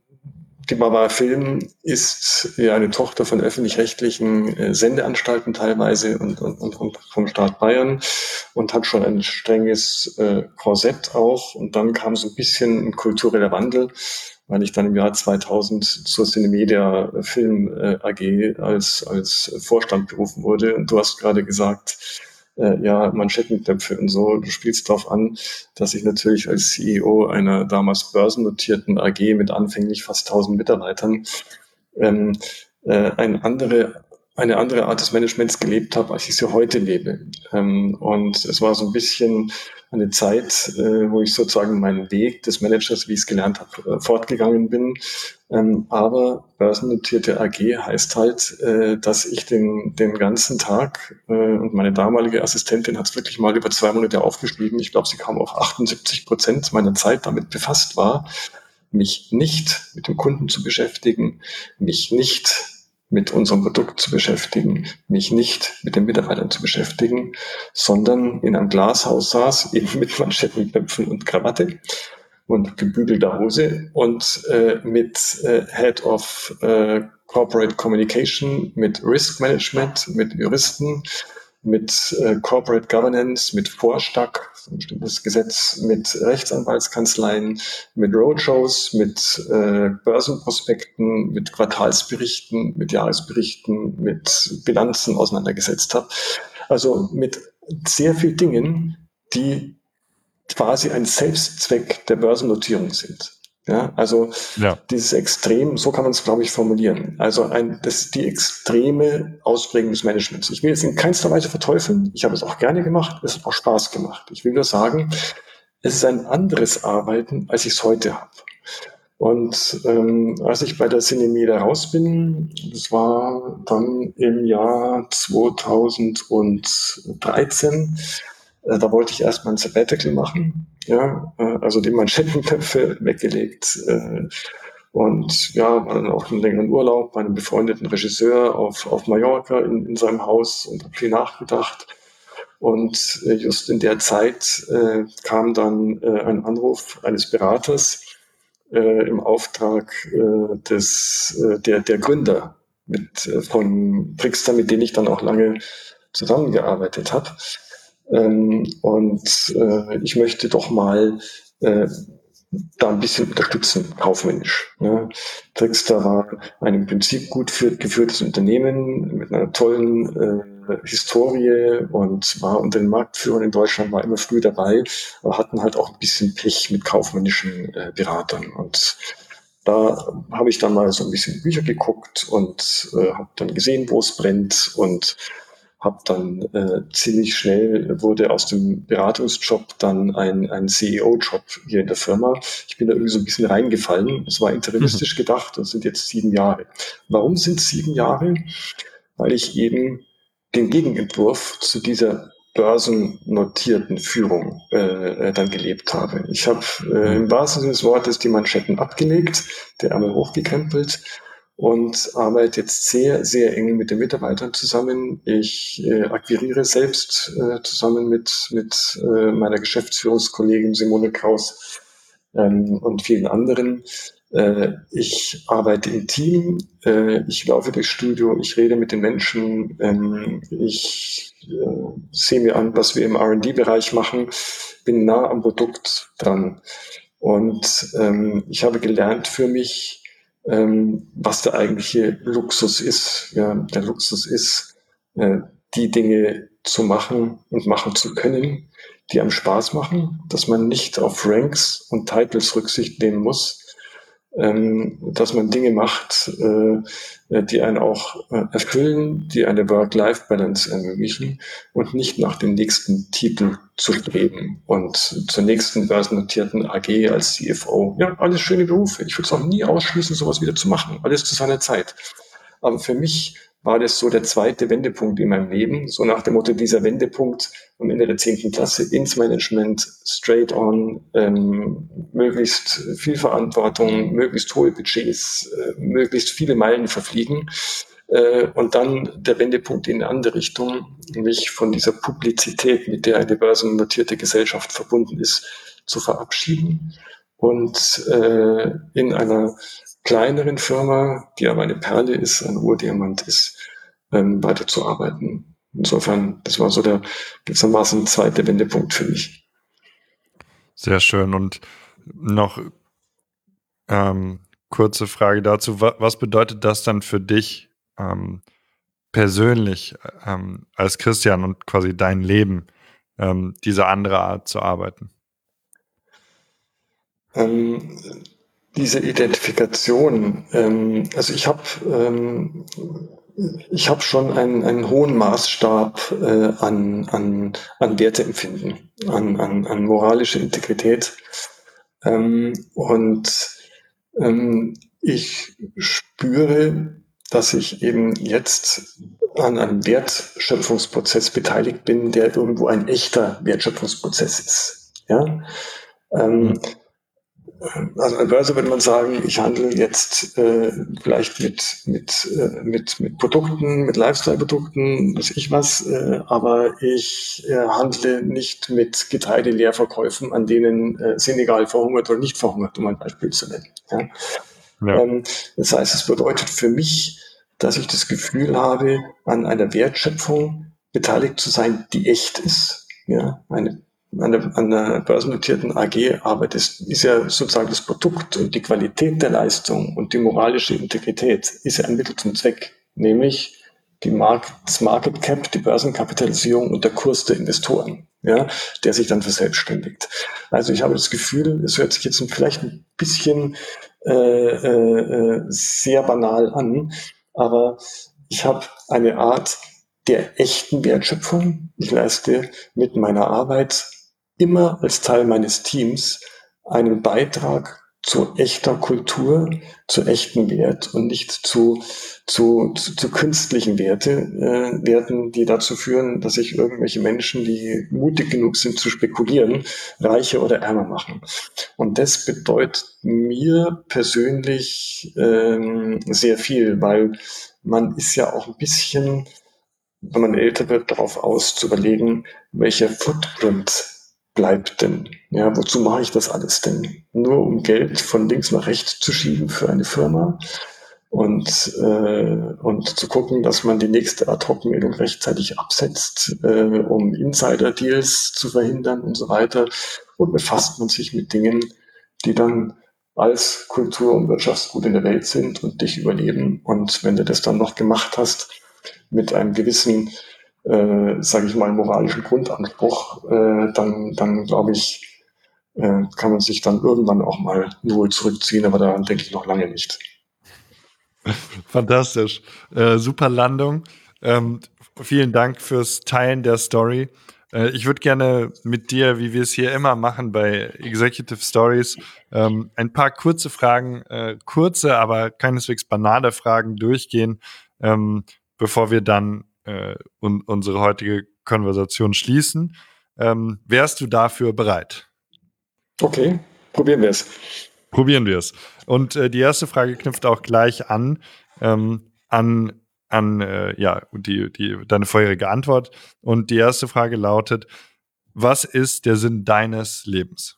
die Bavaria Film ist ja eine Tochter von öffentlich-rechtlichen äh, Sendeanstalten teilweise und, und, und, und vom Staat Bayern und hat schon ein strenges äh, Korsett auch. Und dann kam so ein bisschen ein kultureller Wandel, weil ich dann im Jahr zweitausend zur Cinemedia Film äh, A G als, als Vorstand berufen wurde. Und du hast gerade gesagt, äh, ja, Manschettenknöpfe und so. Du spielst darauf an, dass ich natürlich als C E O einer damals börsennotierten A G mit anfänglich fast tausend Mitarbeitern ähm, äh, eine andere eine andere Art des Managements gelebt habe, als ich sie heute lebe. Ähm, und es war so ein bisschen eine Zeit, äh, wo ich sozusagen meinen Weg des Managers, wie ich es gelernt habe, äh, fortgegangen bin. Ähm, aber börsennotierte A G heißt halt, äh, dass ich den, den ganzen Tag, äh, und meine damalige Assistentin hat es wirklich mal über zwei Monate aufgeschrieben, ich glaube, sie kam auf achtundsiebzig Prozent meiner Zeit damit befasst war, mich nicht mit dem Kunden zu beschäftigen, mich nicht mit unserem Produkt zu beschäftigen, mich nicht mit den Mitarbeitern zu beschäftigen, sondern in einem Glashaus saß, eben mit Manschettenknöpfen und Krawatte und gebügelter Hose und äh, mit äh, Head of äh, Corporate Communication, mit Risk Management, mit Juristen, mit äh, Corporate Governance, mit Vorstack, so ein bestimmtes Gesetz, mit Rechtsanwaltskanzleien, mit Roadshows, mit äh, Börsenprospekten, mit Quartalsberichten, mit Jahresberichten, mit Bilanzen auseinandergesetzt habe. Also mit sehr vielen Dingen, die quasi ein Selbstzweck der Börsennotierung sind. Ja, also Ja. dieses Extrem, so kann man es, glaube ich, formulieren. Also ein, das ist die extreme Ausprägung des Managements. Ich will es in keinster Weise verteufeln. Ich habe es auch gerne gemacht. Es hat auch Spaß gemacht. Ich will nur sagen, es ist ein anderes Arbeiten, als ich es heute habe. Und ähm, als ich bei der Cinemedia raus bin, das war dann im Jahr zweitausenddreizehn, äh, da wollte ich erstmal ein Sabbatical machen, ja, äh, also die Manschettenknöpfe weggelegt äh, und ja, war dann auch einen längeren Urlaub bei einem befreundeten Regisseur auf, auf Mallorca in, in seinem Haus und habe viel nachgedacht. Und äh, just in der Zeit äh, kam dann äh, ein Anruf eines Beraters äh, im Auftrag äh, des, äh, der, der Gründer mit, äh, von Trickster, mit denen ich dann auch lange zusammengearbeitet habe. Ähm, und äh, ich möchte doch mal äh, da ein bisschen unterstützen, kaufmännisch. Ne? Trickster war ein im Prinzip gut für, geführtes Unternehmen mit einer tollen äh, Historie und war unter den Marktführern in Deutschland, war immer früh dabei, aber hatten halt auch ein bisschen Pech mit kaufmännischen äh, Beratern. Und da habe ich dann mal so ein bisschen Bücher geguckt und äh, habe dann gesehen, wo es brennt und habe dann äh, ziemlich schnell, wurde aus dem Beratungsjob dann ein, ein C E O-Job hier in der Firma. Ich bin da irgendwie so ein bisschen reingefallen. Es war interimistisch gedacht, das sind jetzt sieben Jahre. Warum sind es sieben Jahre? Weil ich eben den Gegenentwurf zu dieser börsennotierten Führung äh, dann gelebt habe. Ich habe äh, im wahrsten Sinne des Wortes die Manschetten abgelegt, der Ärmel hochgekrempelt und arbeite jetzt sehr, sehr eng mit den Mitarbeitern zusammen. Ich äh, akquiriere selbst äh, zusammen mit, mit äh, meiner Geschäftsführungskollegin Simone Kraus ähm, und vielen anderen. Äh, ich arbeite im Team, äh, ich laufe durchs Studio, ich rede mit den Menschen, ähm, ich äh, sehe mir an, was wir im R und D-Bereich machen, bin nah am Produkt dran. Und ähm, ich habe gelernt für mich, ähm, was der eigentliche Luxus ist. Ja, der Luxus ist, äh, die Dinge zu machen und machen zu können, die einem Spaß machen, dass man nicht auf Ranks und Titles Rücksicht nehmen muss, ähm, dass man Dinge macht, äh, die einen auch äh, erfüllen, die eine Work-Life-Balance ermöglichen und nicht nach dem nächsten Titel zu streben und zur nächsten börsennotierten A G als C F O. Ja, alles schöne Berufe. Ich würde es auch nie ausschließen, sowas wieder zu machen. Alles zu seiner Zeit. Aber für mich war das so der zweite Wendepunkt in meinem Leben, so nach dem Motto, dieser Wendepunkt am Ende der zehnten Klasse ins Management, straight on, ähm, möglichst viel Verantwortung, möglichst hohe Budgets, äh, möglichst viele Meilen verfliegen. Äh, und dann der Wendepunkt in eine andere Richtung, mich von dieser Publizität, mit der eine börsennotierte Gesellschaft verbunden ist, zu verabschieden und äh, in einer kleineren Firma, die aber eine Perle ist, ein Urdiamant ist, ähm, weiterzuarbeiten. Insofern, das war so der gewissermaßen zweite Wendepunkt für mich. Sehr schön. Und noch ähm, kurze Frage dazu. Was, was bedeutet das dann für dich ähm, persönlich ähm, als Christian und quasi dein Leben, ähm, diese andere Art zu arbeiten? Ähm, diese Identifikation, ähm, also ich habe ähm, ich habe schon einen, einen hohen Maßstab äh, an, an, an Werteempfinden, an, an, an moralische Integrität. Ähm, und ähm, ich spüre, dass ich eben jetzt an einem Wertschöpfungsprozess beteiligt bin, der irgendwo ein echter Wertschöpfungsprozess ist. Ja? Ähm, mhm. Also an der Börse würde man sagen, ich handle jetzt äh, vielleicht mit, mit, äh, mit, mit Produkten, mit Lifestyle-Produkten, weiß ich was, äh, aber ich äh, handle nicht mit Getreideleerverkäufen, an denen äh, Senegal verhungert oder nicht verhungert, um ein Beispiel zu nennen. Ja? Ja. Ähm, das heißt, es bedeutet für mich, dass ich das Gefühl habe, an einer Wertschöpfung beteiligt zu sein, die echt ist. Ja, eine an der, an der börsennotierten A G arbeitet, ist ja sozusagen das Produkt und die Qualität der Leistung und die moralische Integrität ist ja ein Mittel zum Zweck, nämlich die Mark das Market Cap, die Börsenkapitalisierung und der Kurs der Investoren, ja, der sich dann verselbstständigt. Also ich habe das Gefühl, es hört sich jetzt vielleicht ein bisschen äh, äh, sehr banal an, aber ich habe eine Art der echten Wertschöpfung. Ich leiste mit meiner Arbeit immer als Teil meines Teams einen Beitrag zu echter Kultur, zu echten Wert und nicht zu, zu, zu, zu künstlichen Werte, äh, Werten, die dazu führen, dass sich irgendwelche Menschen, die mutig genug sind zu spekulieren, reicher oder ärmer machen. Und das bedeutet mir persönlich ähm, sehr viel, weil man ist ja auch ein bisschen, wenn man älter wird, darauf aus zu überlegen, welcher Footprint bleibt denn? Ja, wozu mache ich das alles denn? Nur um Geld von links nach rechts zu schieben für eine Firma und, äh, und zu gucken, dass man die nächste Ad-Hoc-Meldung rechtzeitig absetzt, äh, um Insider-Deals zu verhindern und so weiter. Und befasst man sich mit Dingen, die dann als Kultur- und Wirtschaftsgut in der Welt sind und dich überleben. Und wenn du das dann noch gemacht hast, mit einem gewissen, äh, sage ich mal, moralischen Grundanspruch, äh, dann, dann glaube ich, äh, kann man sich dann irgendwann auch mal wohl zurückziehen, aber daran denke ich noch lange nicht. Fantastisch. Äh, super Landung. Ähm, vielen Dank fürs Teilen der Story. Äh, ich würde gerne mit dir, wie wir es hier immer machen bei Executive Stories, ähm, ein paar kurze Fragen, äh, kurze, aber keineswegs banale Fragen durchgehen, ähm, bevor wir dann äh, un- unsere heutige Konversation schließen. Ähm, wärst du dafür bereit? Okay, probieren wir es. Probieren wir es. Und äh, die erste Frage knüpft auch gleich an, ähm, an, an äh, ja, die, die, deine vorherige Antwort. Und die erste Frage lautet: Was ist der Sinn deines Lebens?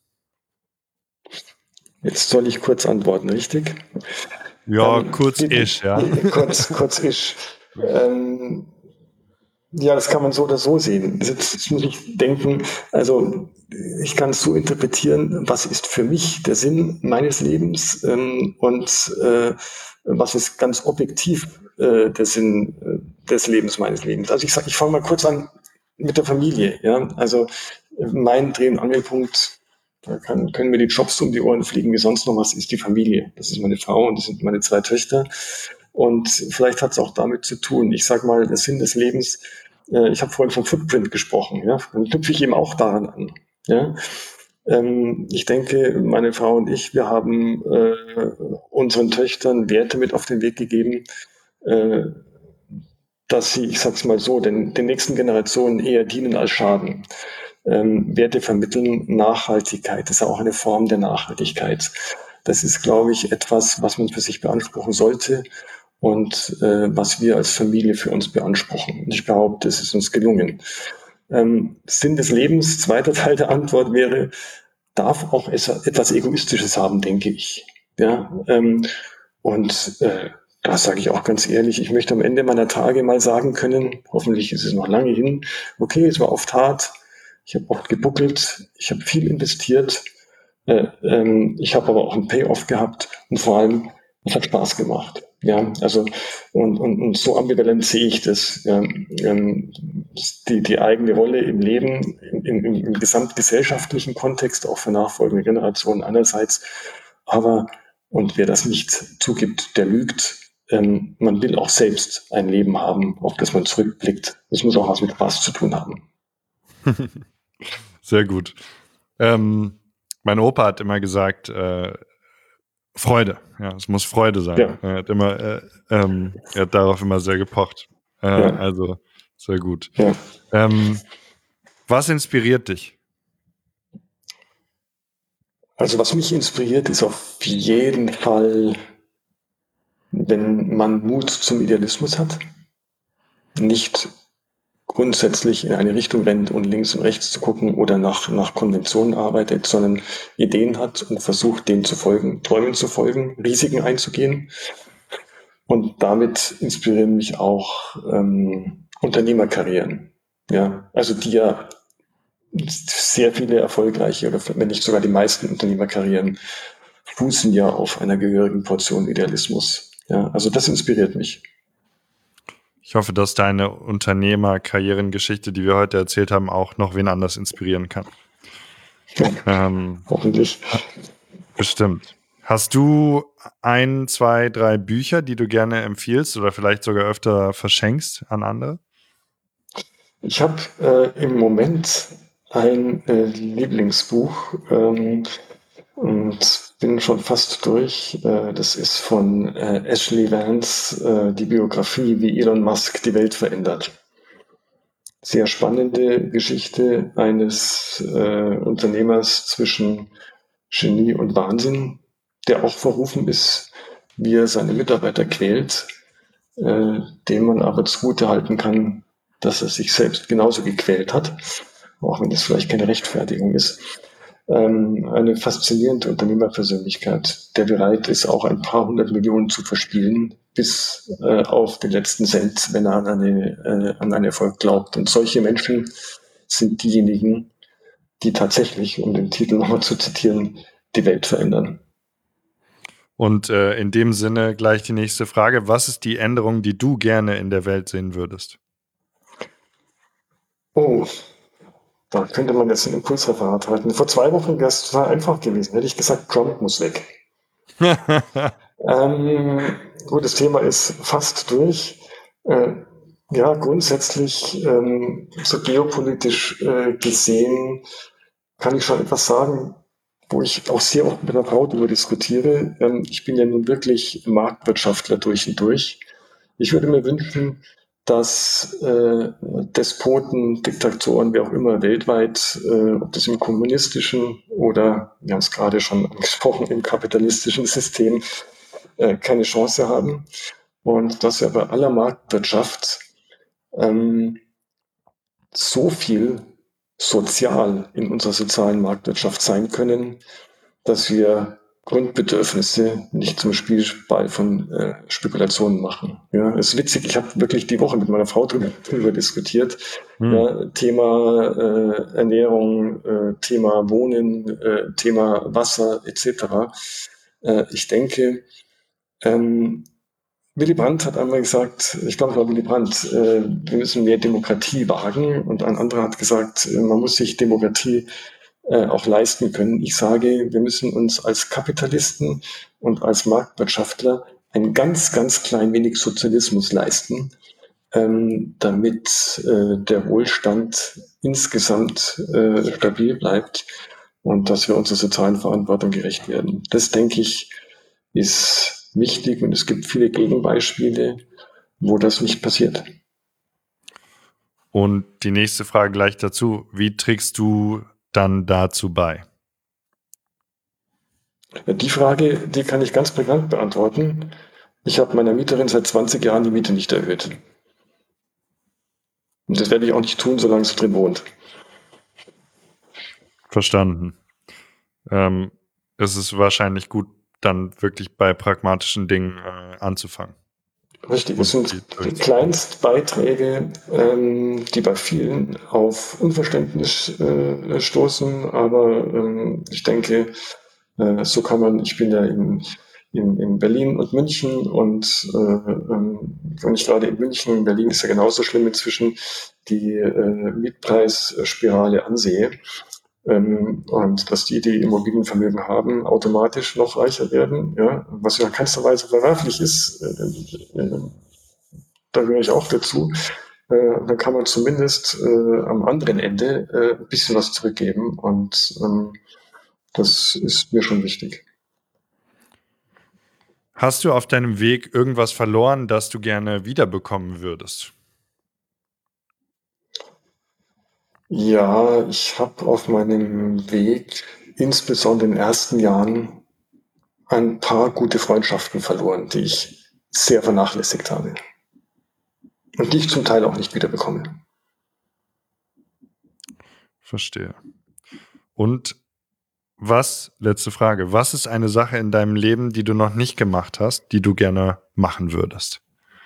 Jetzt soll ich kurz antworten, richtig? Ja, Ähm, die, kurz-ish, ja. die, kurz, kurz ist. Ähm, ja, das kann man so oder so sehen. Jetzt, jetzt muss ich denken, also ich kann es so interpretieren, was ist für mich der Sinn meines Lebens ähm, und äh, was ist ganz objektiv äh, der Sinn äh, des Lebens meines Lebens. Also ich sag, ich fange mal kurz an mit der Familie. Ja, also mein Dreh- und Angelpunkt, da kann, können mir die Jobs um die Ohren fliegen wie sonst noch was, ist die Familie. Das ist meine Frau und das sind meine zwei Töchter. Und vielleicht hat es auch damit zu tun. Ich sage mal, der Sinn des Lebens, äh, ich habe vorhin vom Footprint gesprochen, ja, dann knüpfe ich eben auch daran an. Ja. Ähm, ich denke, meine Frau und ich, wir haben äh, unseren Töchtern Werte mit auf den Weg gegeben, äh, dass sie, ich sag's mal so, den, den nächsten Generationen eher dienen als schaden. Ähm, Werte vermitteln, Nachhaltigkeit ist ja auch eine Form der Nachhaltigkeit. Das ist, glaube ich, etwas, was man für sich beanspruchen sollte und äh, was wir als Familie für uns beanspruchen. Und ich behaupte, es ist uns gelungen. Ähm, Sinn des Lebens, zweiter Teil der Antwort wäre, darf auch etwas Egoistisches haben, denke ich. Ja, ähm, und äh, da sage ich auch ganz ehrlich, ich möchte am Ende meiner Tage mal sagen können, hoffentlich ist es noch lange hin, okay, es war oft hart, ich habe oft gebuckelt, ich habe viel investiert, äh, ähm, ich habe aber auch einen Payoff gehabt und vor allem, es hat Spaß gemacht. Ja, also und, und, und so ambivalent sehe ich das. Ja, ähm, die, die eigene Rolle im Leben, im, im, im gesamtgesellschaftlichen Kontext, auch für nachfolgende Generationen einerseits, aber und wer das nicht zugibt, der lügt. Ähm, man will auch selbst ein Leben haben, auf das man zurückblickt. Das muss auch was mit Spaß zu tun haben. Sehr gut. Ähm, mein Opa hat immer gesagt, äh, Freude. Ja, es muss Freude sein. Ja, Er hat immer, äh, ähm, er hat darauf immer sehr gepocht. Äh, ja, also sehr gut. ja. Ähm, was inspiriert dich? Also was mich inspiriert, ist auf jeden Fall, wenn man Mut zum Idealismus hat, nicht grundsätzlich in eine Richtung rennt und links und rechts zu gucken oder nach, nach Konventionen arbeitet, sondern Ideen hat und versucht, denen zu folgen, Träumen zu folgen, Risiken einzugehen. Und damit inspirieren mich auch ähm, Unternehmerkarrieren. Ja, also die ja sehr viele erfolgreiche oder wenn nicht sogar die meisten Unternehmerkarrieren fußen ja auf einer gehörigen Portion Idealismus. Ja, also das inspiriert mich. Ich hoffe, dass deine Unternehmerkarrierengeschichte, die wir heute erzählt haben, auch noch wen anders inspirieren kann. Ähm, Hoffentlich. bestimmt. Hast du ein, zwei, drei Bücher, die du gerne empfiehlst oder vielleicht sogar öfter verschenkst an andere? Ich habe äh, im Moment ein äh, Lieblingsbuch ähm, und bin schon fast durch. Äh, das ist von äh, Ashley Vance, äh, die Biografie, wie Elon Musk die Welt verändert. Sehr spannende Geschichte eines äh, Unternehmers zwischen Genie und Wahnsinn, der auch verrufen ist, wie er seine Mitarbeiter quält, äh, dem man aber zugute halten kann, dass er sich selbst genauso gequält hat, auch wenn das vielleicht keine Rechtfertigung ist. Ähm, eine faszinierende Unternehmerpersönlichkeit, der bereit ist, auch ein paar hundert Millionen zu verspielen, bis äh, auf den letzten Cent, wenn er an, eine, äh, an einen Erfolg glaubt. Und solche Menschen sind diejenigen, die tatsächlich, um den Titel nochmal zu zitieren, die Welt verändern. Und äh, in dem Sinne gleich die nächste Frage. Was ist die Änderung, die du gerne in der Welt sehen würdest? Oh, da könnte man jetzt ein Impulsreferat halten. Vor zwei Wochen wäre es total einfach gewesen. Hätte ich gesagt, Trump muss weg. Ähm, gut, das Thema ist fast durch. Äh, Ja, grundsätzlich, ähm, so geopolitisch äh, gesehen, kann ich schon etwas sagen, wo ich auch sehr oft mit der Frau darüber diskutiere. Ähm, ich bin ja nun wirklich Marktwirtschaftler durch und durch. Ich würde mir wünschen, dass äh, Despoten, Diktatoren, wer auch immer weltweit, äh, ob das im kommunistischen oder, wir haben es gerade schon angesprochen, im kapitalistischen System, äh, keine Chance haben. Und dass wir bei aller Marktwirtschaft ähm, so viel sozial in unserer sozialen Marktwirtschaft sein können, dass wir Grundbedürfnisse nicht zum Spielball von äh, Spekulationen machen. Ja, es ist witzig, ich habe wirklich die Woche mit meiner Frau drüber, drüber diskutiert. Hm. Ja, Thema äh, Ernährung, äh, Thema Wohnen, äh, Thema Wasser et cetera. Äh, ich denke, ähm, Willy Brandt hat einmal gesagt, ich glaube, es war Willy Brandt, äh, wir müssen mehr Demokratie wagen. Und ein anderer hat gesagt, äh, man muss sich Demokratie äh, auch leisten können. Ich sage, wir müssen uns als Kapitalisten und als Marktwirtschaftler ein ganz, ganz klein wenig Sozialismus leisten, ähm, damit äh, der Wohlstand insgesamt äh, stabil bleibt und dass wir unserer sozialen Verantwortung gerecht werden. Das, denke ich, ist wichtig und es gibt viele Gegenbeispiele, wo das nicht passiert. Und die nächste Frage gleich dazu. Wie trägst du dann dazu bei? Die Frage, die kann ich ganz prägnant beantworten. Ich habe meiner Mieterin seit zwanzig Jahren die Miete nicht erhöht. Und das werde ich auch nicht tun, solange sie drin wohnt. Verstanden. Ähm, es ist wahrscheinlich gut, dann wirklich bei pragmatischen Dingen äh, anzufangen. Richtig, es sind die Kleinstbeiträge, ähm, die bei vielen auf Unverständnis äh, stoßen, aber ähm, ich denke, äh, so kann man, ich bin ja in, in, in Berlin und München und äh, ähm, wenn ich gerade in München, in Berlin ist ja genauso schlimm inzwischen, die äh, Mietpreisspirale ansehe, ähm, und dass die, die Immobilienvermögen haben, automatisch noch reicher werden, ja, was ja in keinster Weise verwerflich ist, äh, äh, da gehöre ich auch dazu. Äh, dann kann man zumindest äh, am anderen Ende äh, ein bisschen was zurückgeben und ähm, das ist mir schon wichtig. Hast du auf deinem Weg irgendwas verloren, das du gerne wiederbekommen würdest? Ja, ich habe auf meinem Weg, insbesondere in den ersten Jahren, ein paar gute Freundschaften verloren, die ich sehr vernachlässigt habe und die ich zum Teil auch nicht wiederbekomme. Verstehe. Und was, letzte Frage, was ist eine Sache in deinem Leben, die du noch nicht gemacht hast, die du gerne machen würdest?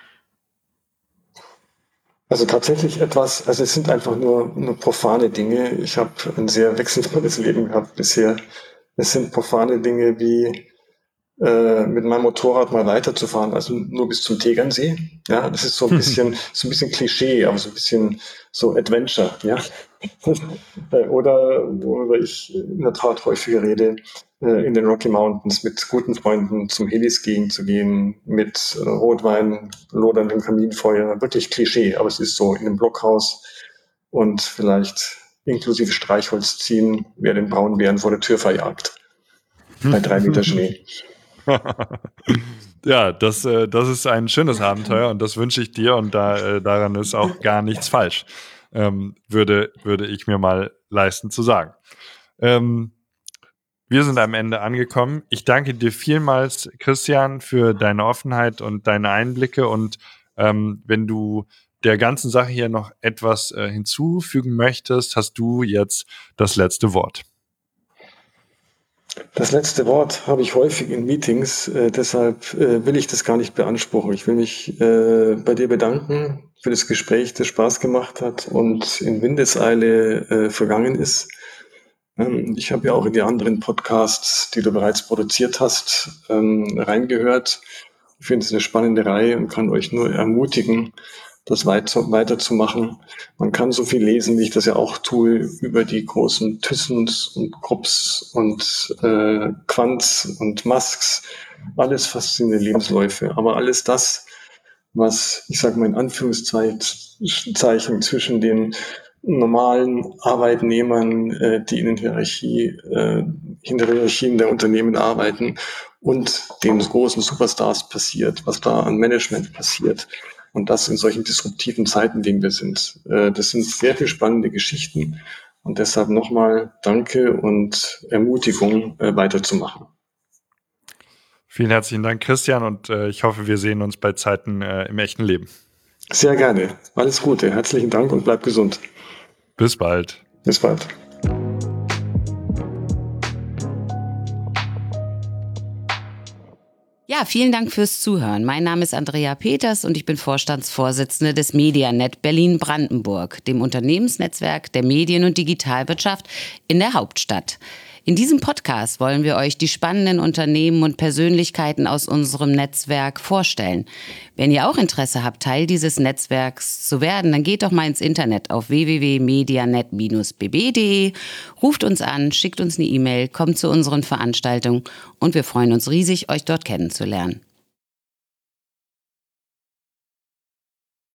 Also tatsächlich etwas, also es sind einfach nur, nur profane Dinge. Ich habe ein sehr wechselvolles Leben gehabt bisher. Es sind profane Dinge wie äh, mit meinem Motorrad mal weiterzufahren, also nur bis zum Tegernsee. Ja, das ist so ein bisschen, so ein bisschen Klischee, aber so ein bisschen so Adventure, ja. Oder worüber ich in der Tat häufiger rede, äh, in den Rocky Mountains mit guten Freunden zum Heliskiing zu gehen, mit äh, Rotwein, loderndem Kaminfeuer, wirklich Klischee, aber es ist so, in einem Blockhaus und vielleicht inklusive Streichholz ziehen, wer den Braunbären vor der Tür verjagt. Bei drei Meter Schnee. Ja, das, äh, das ist ein schönes Abenteuer und das wünsche ich dir und da, äh, daran ist auch gar nichts falsch, ähm, würde, würde ich mir mal leisten zu sagen. Ähm, wir sind am Ende angekommen. Ich danke dir vielmals, Christian, für deine Offenheit und deine Einblicke und ähm, wenn du der ganzen Sache hier noch etwas äh, hinzufügen möchtest, hast du jetzt das letzte Wort. Das letzte Wort habe ich häufig in Meetings, äh, deshalb äh, will ich das gar nicht beanspruchen. Ich will mich äh, bei dir bedanken für das Gespräch, das Spaß gemacht hat und in Windeseile äh, vergangen ist. Ähm, ich habe ja auch in die anderen Podcasts, die du bereits produziert hast, ähm, reingehört. Ich finde es eine spannende Reihe und kann euch nur ermutigen, das weiter, weiterzumachen. Man kann so viel lesen, wie ich das ja auch tue, über die großen Thyssens und Krupps und äh, Quants und Musks. Alles faszinierende Lebensläufe. Aber alles das, was, ich sage mal in Anführungszeichen, zwischen den normalen Arbeitnehmern, äh, die in den Hierarchie, äh, hinter Hierarchien der Unternehmen arbeiten, und den großen Superstars passiert, was da an Management passiert. Und das in solchen disruptiven Zeiten, in denen wir sind. Äh, das sind sehr viel spannende Geschichten. Und deshalb nochmal Danke und Ermutigung, äh, weiterzumachen. Vielen herzlichen Dank, Christian, und äh, ich hoffe, wir sehen uns bei Zeiten äh, im echten Leben. Sehr gerne. Alles Gute. Herzlichen Dank und bleib gesund. Bis bald. Bis bald. Ja, vielen Dank fürs Zuhören. Mein Name ist Andrea Peters und ich bin Vorstandsvorsitzende des Medianet Berlin-Brandenburg, dem Unternehmensnetzwerk der Medien- und Digitalwirtschaft in der Hauptstadt. In diesem Podcast wollen wir euch die spannenden Unternehmen und Persönlichkeiten aus unserem Netzwerk vorstellen. Wenn ihr auch Interesse habt, Teil dieses Netzwerks zu werden, dann geht doch mal ins Internet auf w w w punkt medianet Bindestrich b b punkt d e, ruft uns an, schickt uns eine E-Mail, kommt zu unseren Veranstaltungen und wir freuen uns riesig, euch dort kennenzulernen.